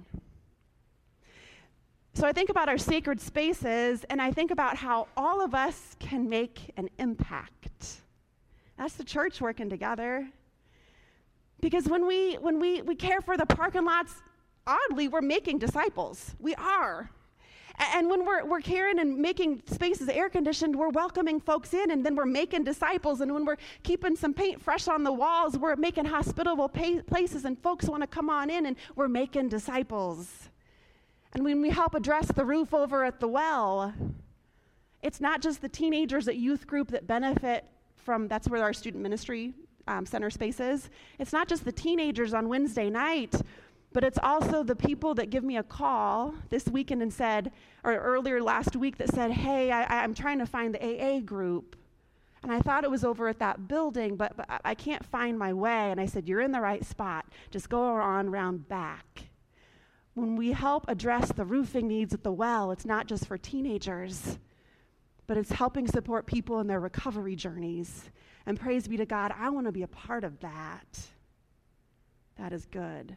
So I think about our sacred spaces, and I think about how all of us can make an impact. That's the church working together. Because when we care for the parking lots, oddly, we're making disciples. We are. And when we're caring and making spaces air-conditioned, we're welcoming folks in, and then we're making disciples. And when we're keeping some paint fresh on the walls, we're making hospitable places, and folks want to come on in, and we're making disciples. And when we help address the roof over at the well, it's not just the teenagers at youth group that benefit from, that's where our student ministry center space is. It's not just the teenagers on Wednesday night, but it's also the people that give me a call this weekend and said, or earlier last week that said, hey, I'm trying to find the AA group. And I thought it was over at that building, but I can't find my way. And I said, you're in the right spot. Just go on round back. When we help address the roofing needs at the well, it's not just for teenagers, but it's helping support people in their recovery journeys. And praise be to God, I want to be a part of that. That is good.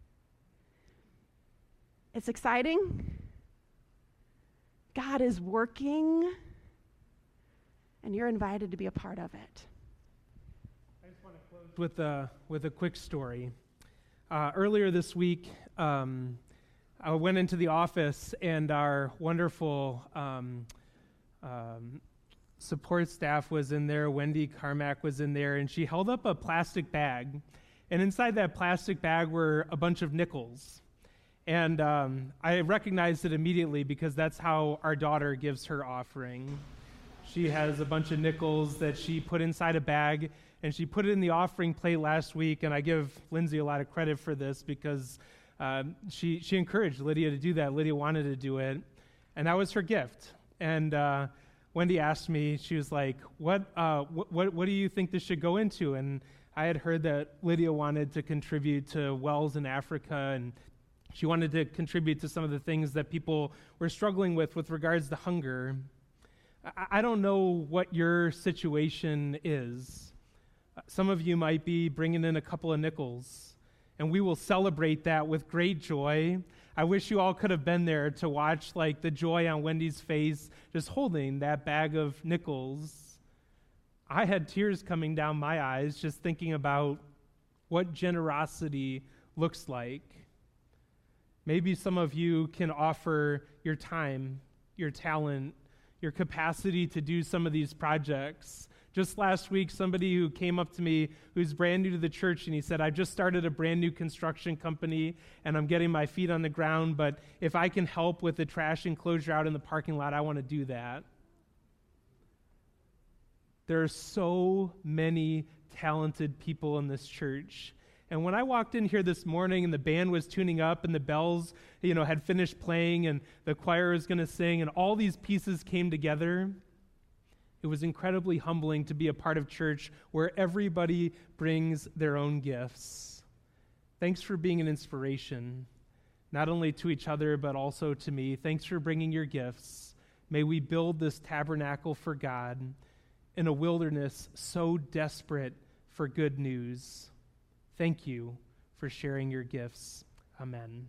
It's exciting. God is working, and you're invited to be a part of it. I just want to close with a quick story. Earlier this week, I went into the office, and our wonderful support staff was in there. Wendy Carmack was in there, and she held up a plastic bag. And inside that plastic bag were a bunch of nickels. And I recognized it immediately because that's how our daughter gives her offering. She has a bunch of nickels that she put inside a bag, and she put it in the offering plate last week. And I give Lindsay a lot of credit for this because she encouraged Lydia to do that. Lydia wanted to do it, and that was her gift. And Wendy asked me, she was like, what do you think this should go into? And I had heard that Lydia wanted to contribute to wells in Africa, and she wanted to contribute to some of the things that people were struggling with regards to hunger. I don't know what your situation is, Some of you might be bringing in a couple of nickels, and we will celebrate that with great joy. I wish you all could have been there to watch like the joy on Wendy's face just holding that bag of nickels. I had tears coming down my eyes just thinking about what generosity looks like. Maybe some of you can offer your time, your talent, your capacity to do some of these projects. Just last week, somebody who came up to me who's brand new to the church, and he said, I've just started a brand new construction company, and I'm getting my feet on the ground, but if I can help with the trash enclosure out in the parking lot, I want to do that. There are so many talented people in this church. And when I walked in here this morning and the band was tuning up and the bells, had finished playing and the choir was going to sing and all these pieces came together, it was incredibly humbling to be a part of church where everybody brings their own gifts. Thanks for being an inspiration, not only to each other, but also to me. Thanks for bringing your gifts. May we build this tabernacle for God in a wilderness so desperate for good news. Thank you for sharing your gifts. Amen.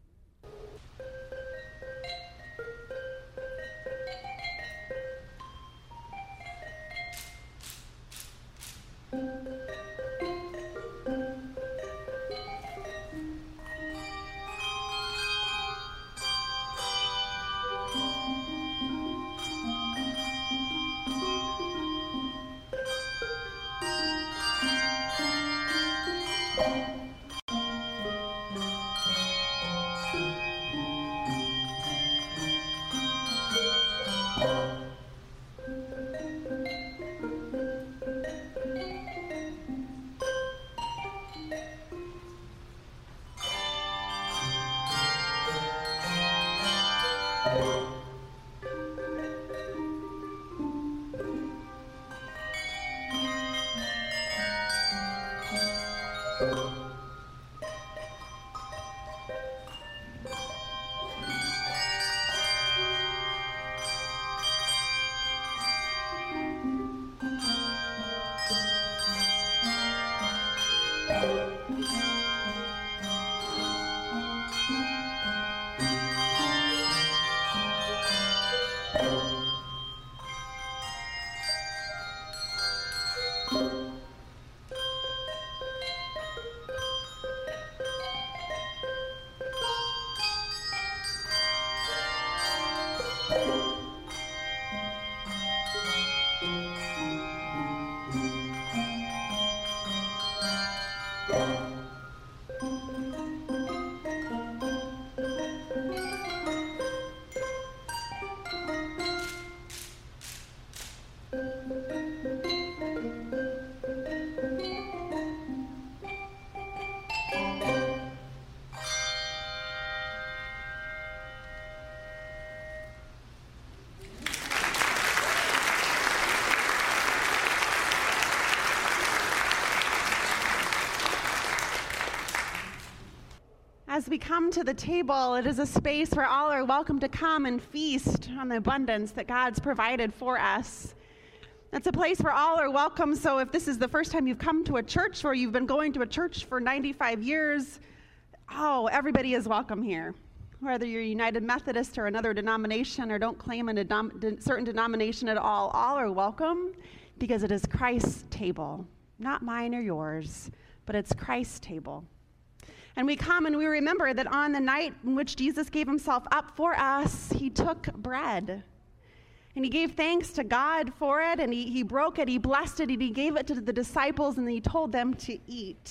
As we come to the table, it is a space where all are welcome to come and feast on the abundance that God's provided for us. It's a place where all are welcome, so if this is the first time you've come to a church or you've been going to a church for 95 years, everybody is welcome here. Whether you're United Methodist or another denomination or don't claim a certain denomination at all are welcome because it is Christ's table, not mine or yours, but it's Christ's table. And we come and we remember that on the night in which Jesus gave himself up for us, he took bread. And he gave thanks to God for it, and he broke it, he blessed it, and he gave it to the disciples, and he told them to eat.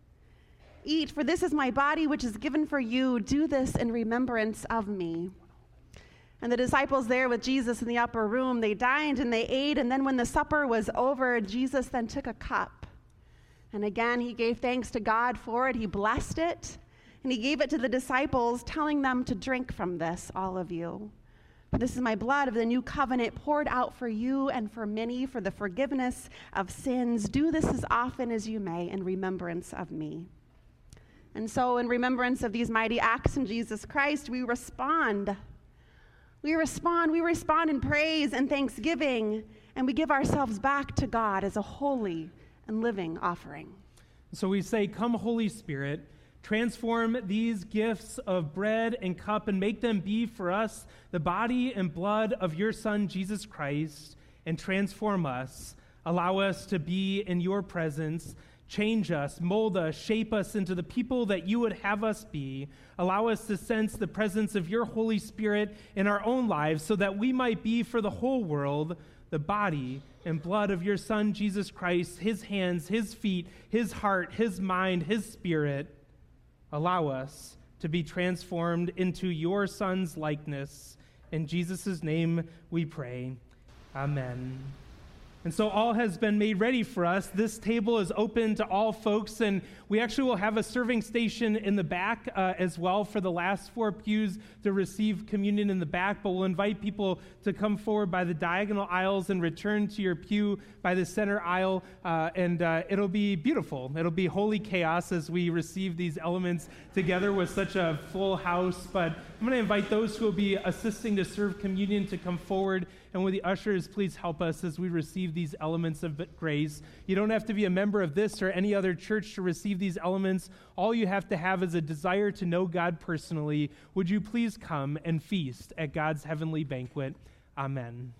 Eat, for this is my body which is given for you. Do this in remembrance of me. And the disciples there with Jesus in the upper room, they dined and they ate, and then when the supper was over, Jesus then took a cup. And again, he gave thanks to God for it. He blessed it, and he gave it to the disciples, telling them to drink from this, all of you. For this is my blood of the new covenant poured out for you and for many for the forgiveness of sins. Do this as often as you may in remembrance of me. And so in remembrance of these mighty acts in Jesus Christ, we respond. We respond in praise and thanksgiving, and we give ourselves back to God as a holy and living offering. So we say, come, Holy Spirit, transform these gifts of bread and cup and make them be for us the body and blood of your Son, Jesus Christ, and transform us. Allow us to be in your presence. Change us, mold us, shape us into the people that you would have us be. Allow us to sense the presence of your Holy Spirit in our own lives so that we might be for the whole world the body and blood of your Son, Jesus Christ, his hands, his feet, his heart, his mind, his spirit. Allow us to be transformed into your Son's likeness. In Jesus' name we pray. Amen. And so all has been made ready for us. This table is open to all folks, and we actually will have a serving station in the back as well for the last 4 pews to receive communion in the back, but we'll invite people to come forward by the diagonal aisles and return to your pew by the center aisle, and it'll be beautiful. It'll be holy chaos as we receive these elements together with such a full house, but I'm going to invite those who will be assisting to serve communion to come forward. And will the ushers please help us as we receive these elements of grace? You don't have to be a member of this or any other church to receive these elements. All you have to have is a desire to know God personally. Would you please come and feast at God's heavenly banquet? Amen.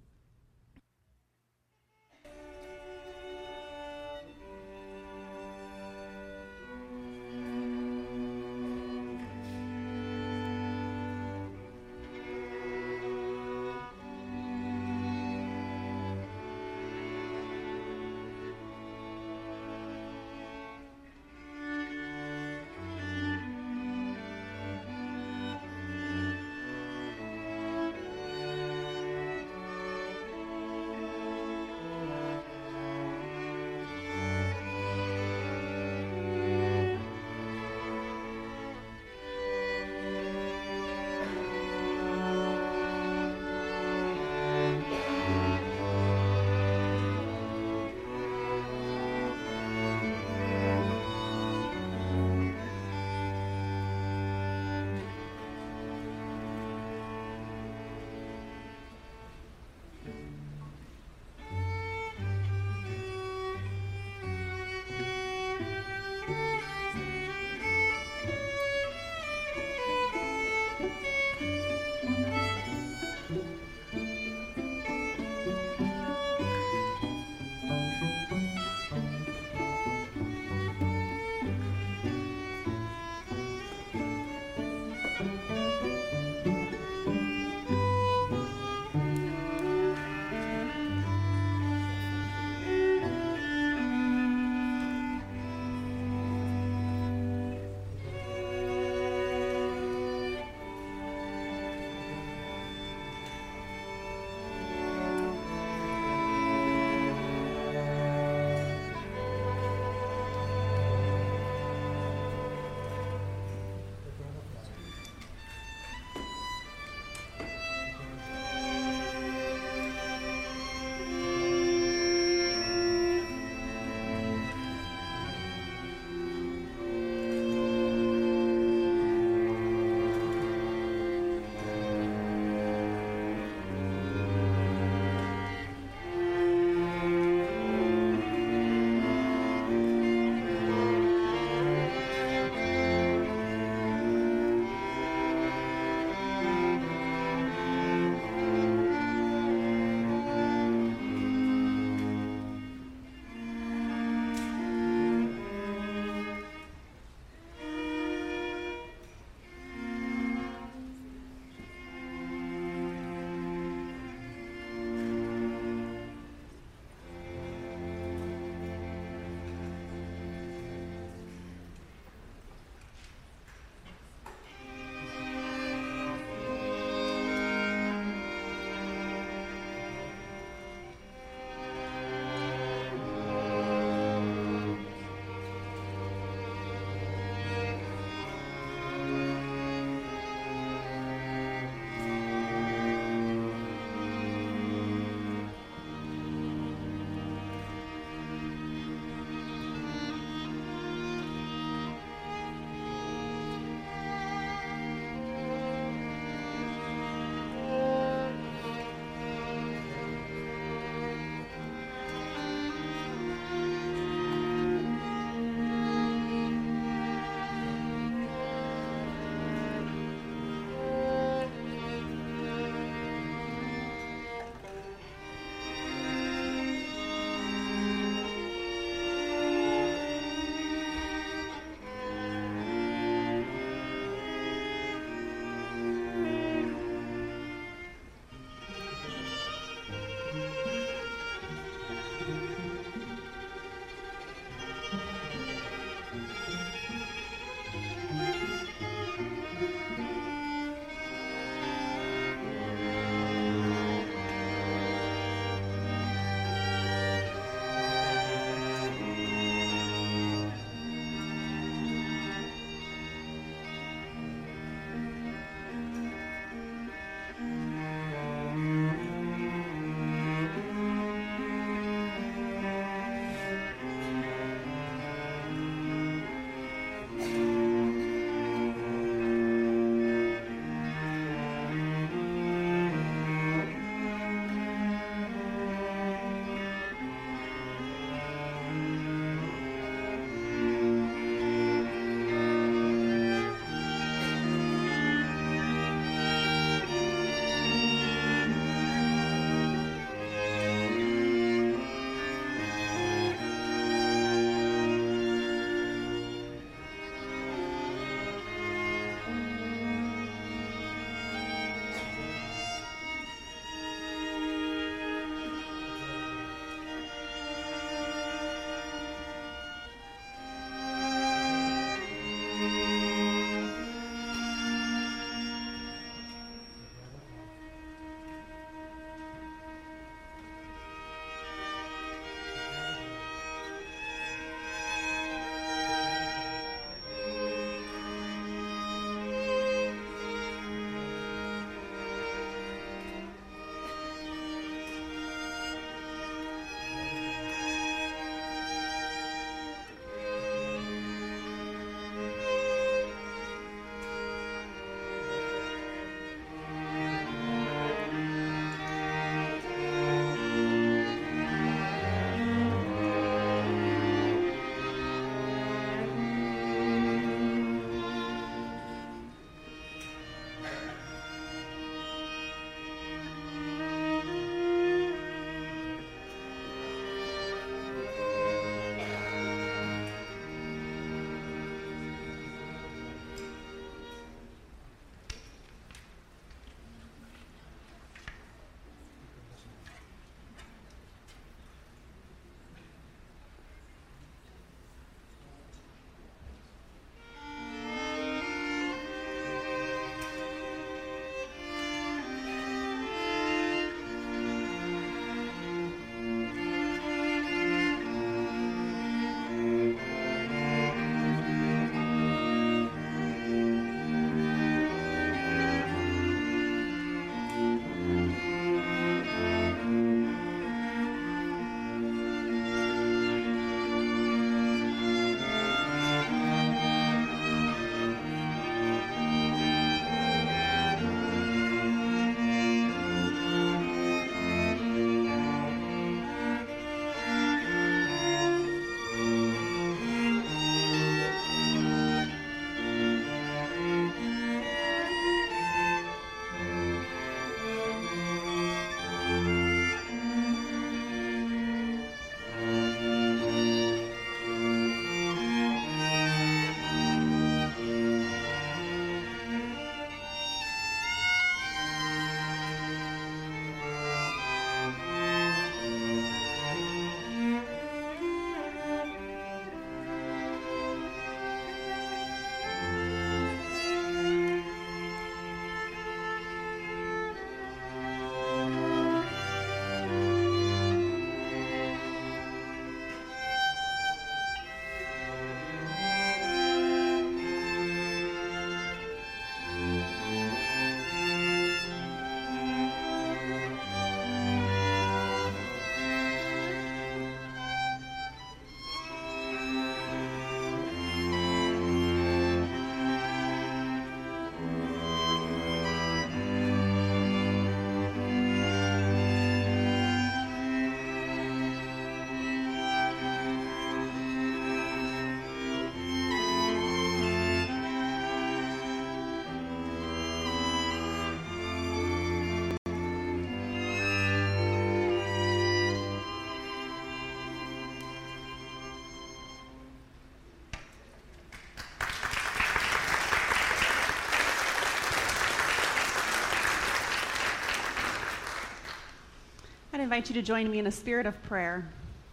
invite you to join me in a spirit of prayer.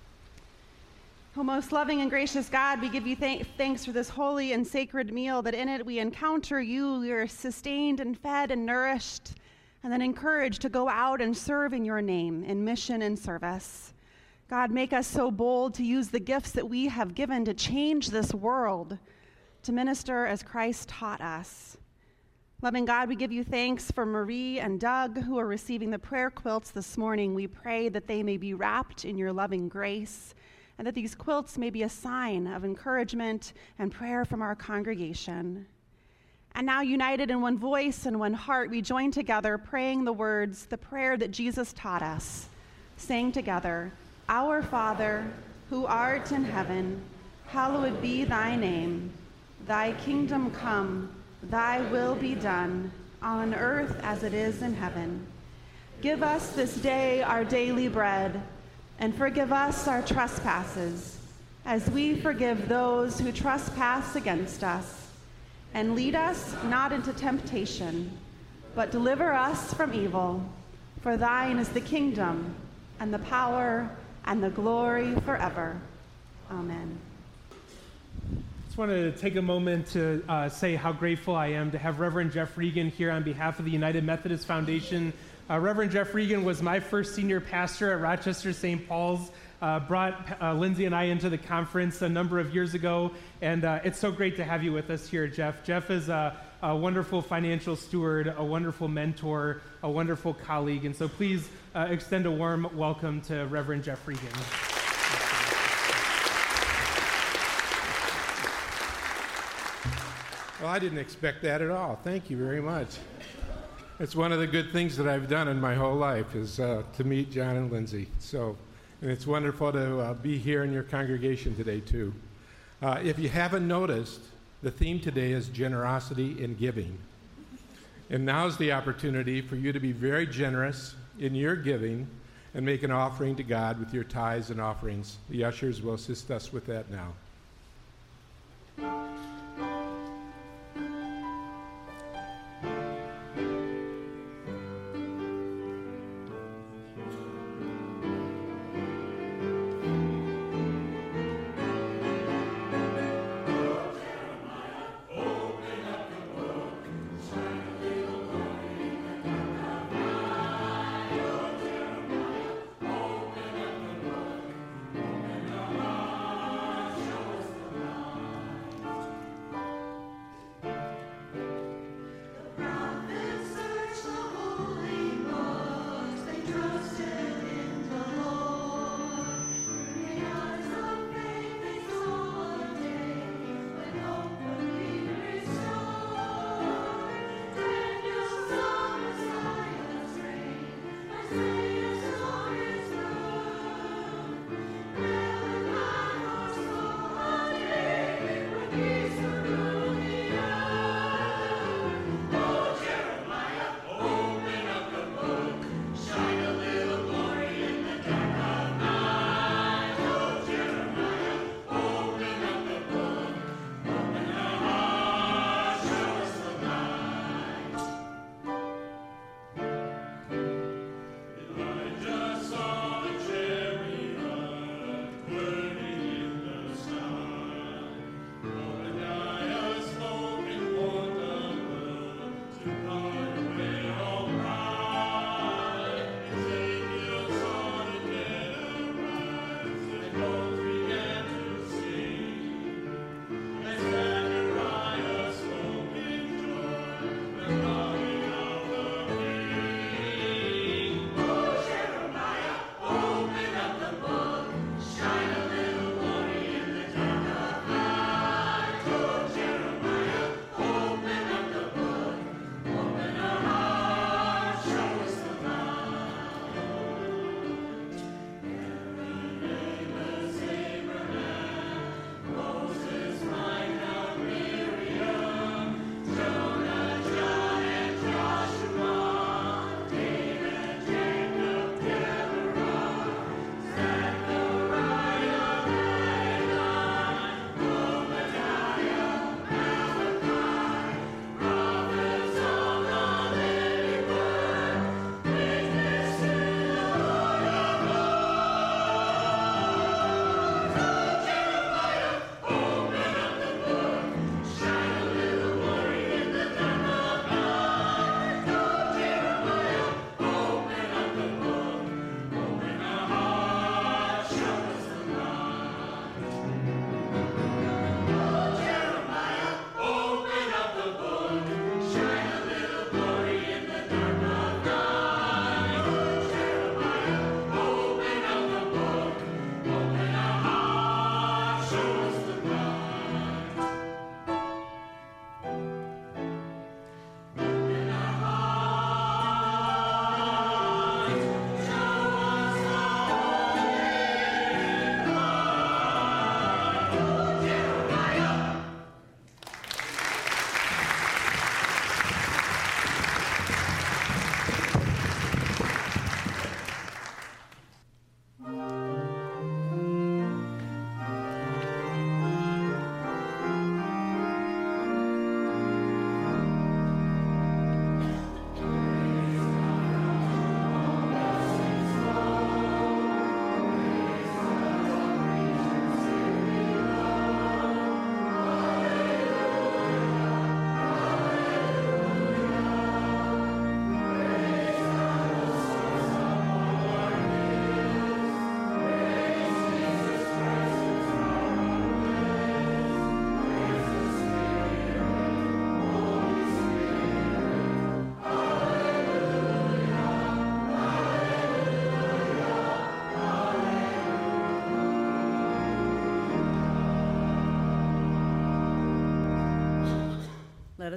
O most loving and gracious God, we give you thanks for this holy and sacred meal, that in it we encounter you, we are sustained and fed and nourished, and then encouraged to go out and serve in your name, in mission and service. God, make us so bold to use the gifts that we have given to change this world, to minister as Christ taught us. Loving God, we give you thanks for Marie and Doug, who are receiving the prayer quilts this morning. We pray that they may be wrapped in your loving grace, and that these quilts may be a sign of encouragement and prayer from our congregation. And now, united in one voice and one heart, we join together praying the words, the prayer that Jesus taught us, saying together, Our Father, who art in heaven, hallowed be thy name. Thy kingdom come, thy will be done, on earth as it is in heaven. Give us this day our daily bread, and forgive us our trespasses, as we forgive those who trespass against us. And lead us not into temptation, but deliver us from evil. For thine is the kingdom, and the power, and the glory forever. Amen. I wanted to take a moment to say how grateful I am to have Reverend Jeff Regan here on behalf of the United Methodist Foundation. Reverend Jeff Regan was my first senior pastor at Rochester St. Paul's, brought Lindsay and I into the conference a number of years ago, and it's so great to have you with us here, Jeff. Jeff is a wonderful financial steward, a wonderful mentor, a wonderful colleague, and so please extend a warm welcome to Reverend Jeff Regan. Well, I didn't expect that at all. Thank you very much. It's one of the good things that I've done in my whole life is to meet John and Lindsay. And it's wonderful to be here in your congregation today, too. If you haven't noticed, the theme today is generosity in giving. And now's the opportunity for you to be very generous in your giving and make an offering to God with your tithes and offerings. The ushers will assist us with that now.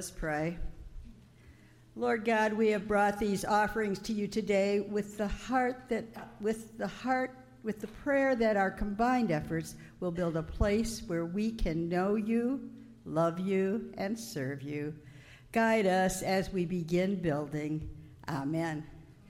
Let us pray. Lord God, we have brought these offerings to you today with the prayer that our combined efforts will build a place where we can know you, love you, and serve you. Guide us as we begin building. Amen.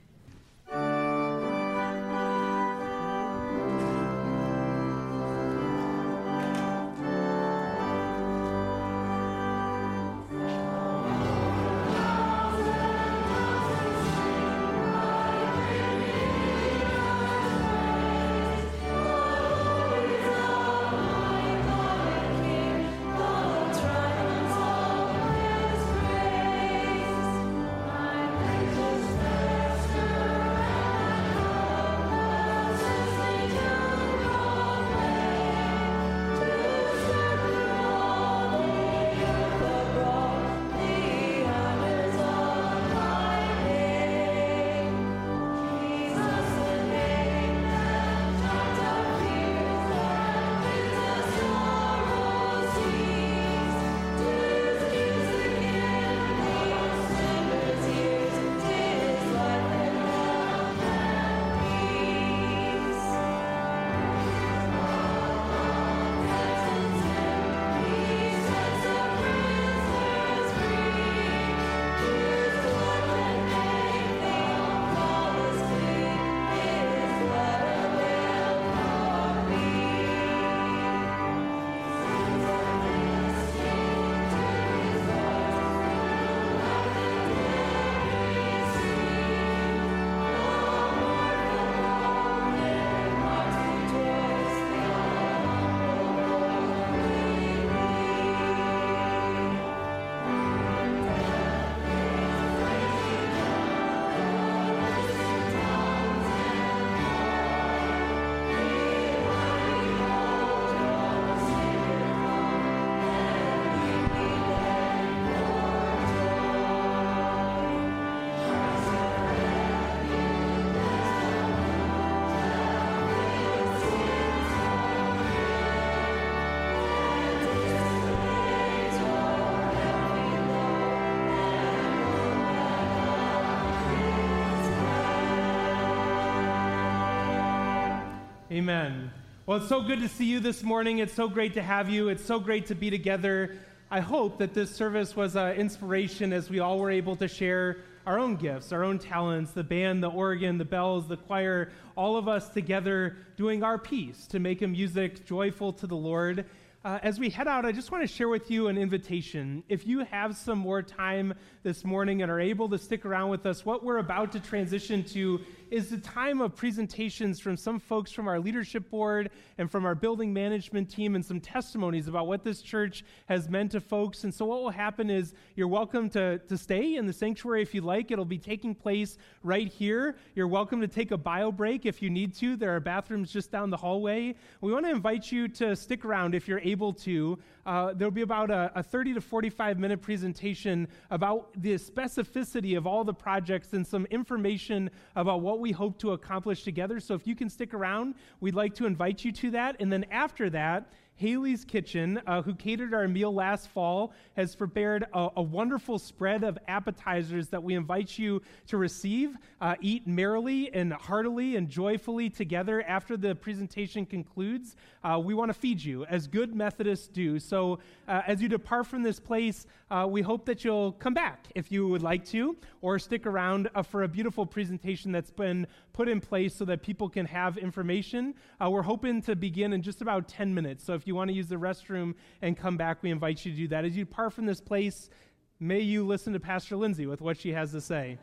Amen. Well, it's so good to see you this morning. It's so great to have you. It's so great to be together. I hope that this service was an inspiration as we all were able to share our own gifts, our own talents, the band, the organ, the bells, the choir, all of us together doing our piece to make a music joyful to the Lord. As we head out, I just want to share with you an invitation. If you have some more time this morning and are able to stick around with us, what we're about to transition to is the time of presentations from some folks from our leadership board and from our building management team and some testimonies about what this church has meant to folks. And so what will happen is you're welcome to stay in the sanctuary if you like. It'll be taking place right here. You're welcome to take a bio break if you need to. There are bathrooms just down the hallway. We want to invite you to stick around if you're able to. There'll be about a 30 to 45 minute presentation about the specificity of all the projects and some information about what we hope to accomplish together. So if you can stick around, we'd like to invite you to that. And then after that, Haley's Kitchen, who catered our meal last fall, has prepared a wonderful spread of appetizers that we invite you to receive. Eat merrily and heartily and joyfully together after the presentation concludes. We want to feed you, as good Methodists do. So as you depart from this place, we hope that you'll come back if you would like to, or stick around for a beautiful presentation that's been put in place so that people can have information. We're hoping to begin in just about 10 minutes. So if you want to use the restroom and come back, we invite you to do that. As you depart from this place, may you listen to Pastor Lindsay with what she has to say.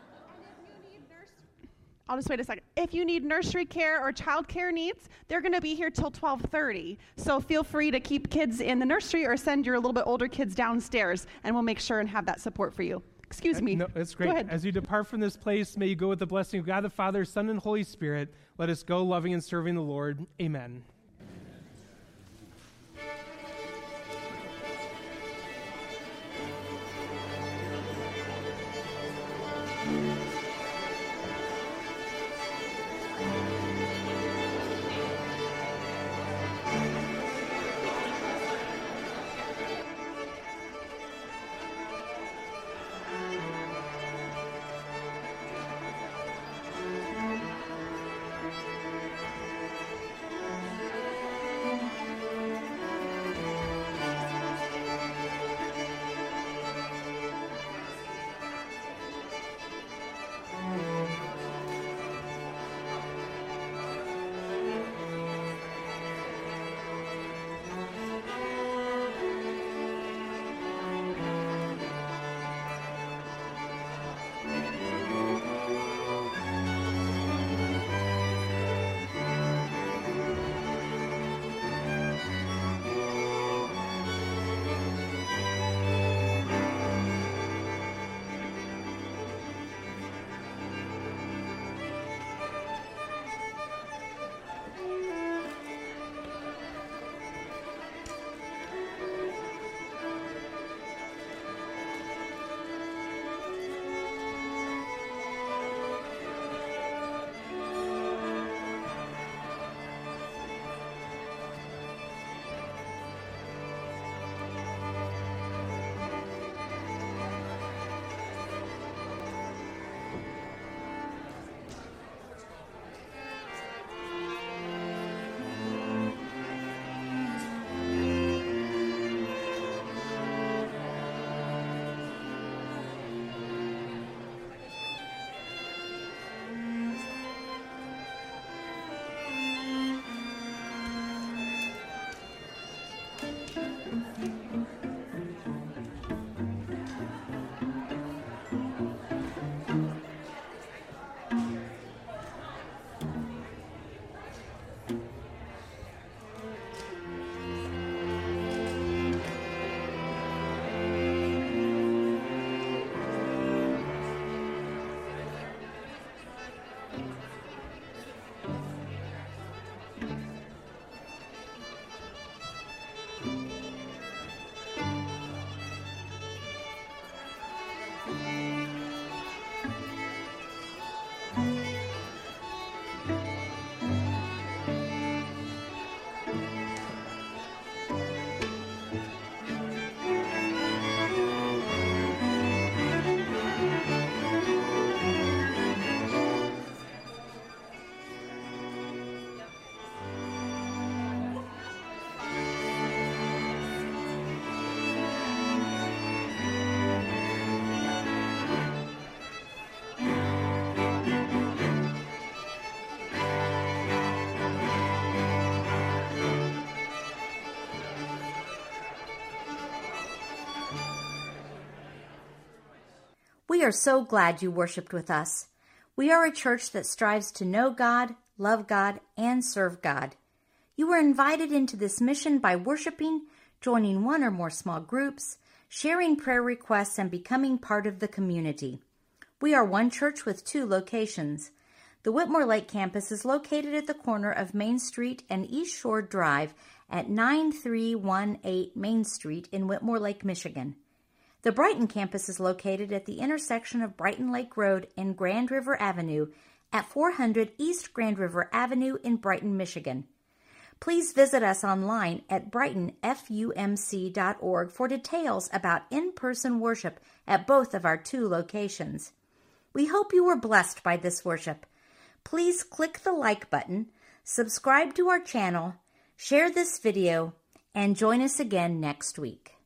I'll just wait a second. If you need nursery care or child care needs, they're going to be here till 12:30. So feel free to keep kids in the nursery or send your a little bit older kids downstairs, and we'll make sure and have that support for you. Excuse me. No, that's great. Go ahead. As you depart from this place, may you go with the blessing of God the Father, Son, and Holy Spirit. Let us go loving and serving the Lord. Amen. We are so glad you worshiped with us. We are a church that strives to know God, love God, and serve God. You were invited into this mission by worshiping, joining one or more small groups, sharing prayer requests, and becoming part of the community. We are one church with 2 locations. The Whitmore Lake campus is located at the corner of Main Street and East Shore Drive at 9318 Main Street in Whitmore Lake, Michigan. The Brighton campus is located at the intersection of Brighton Lake Road and Grand River Avenue at 400 East Grand River Avenue in Brighton, Michigan. Please visit us online at brightonfumc.org for details about in-person worship at both of our 2 locations. We hope you were blessed by this worship. Please click the like button, subscribe to our channel, share this video, and join us again next week.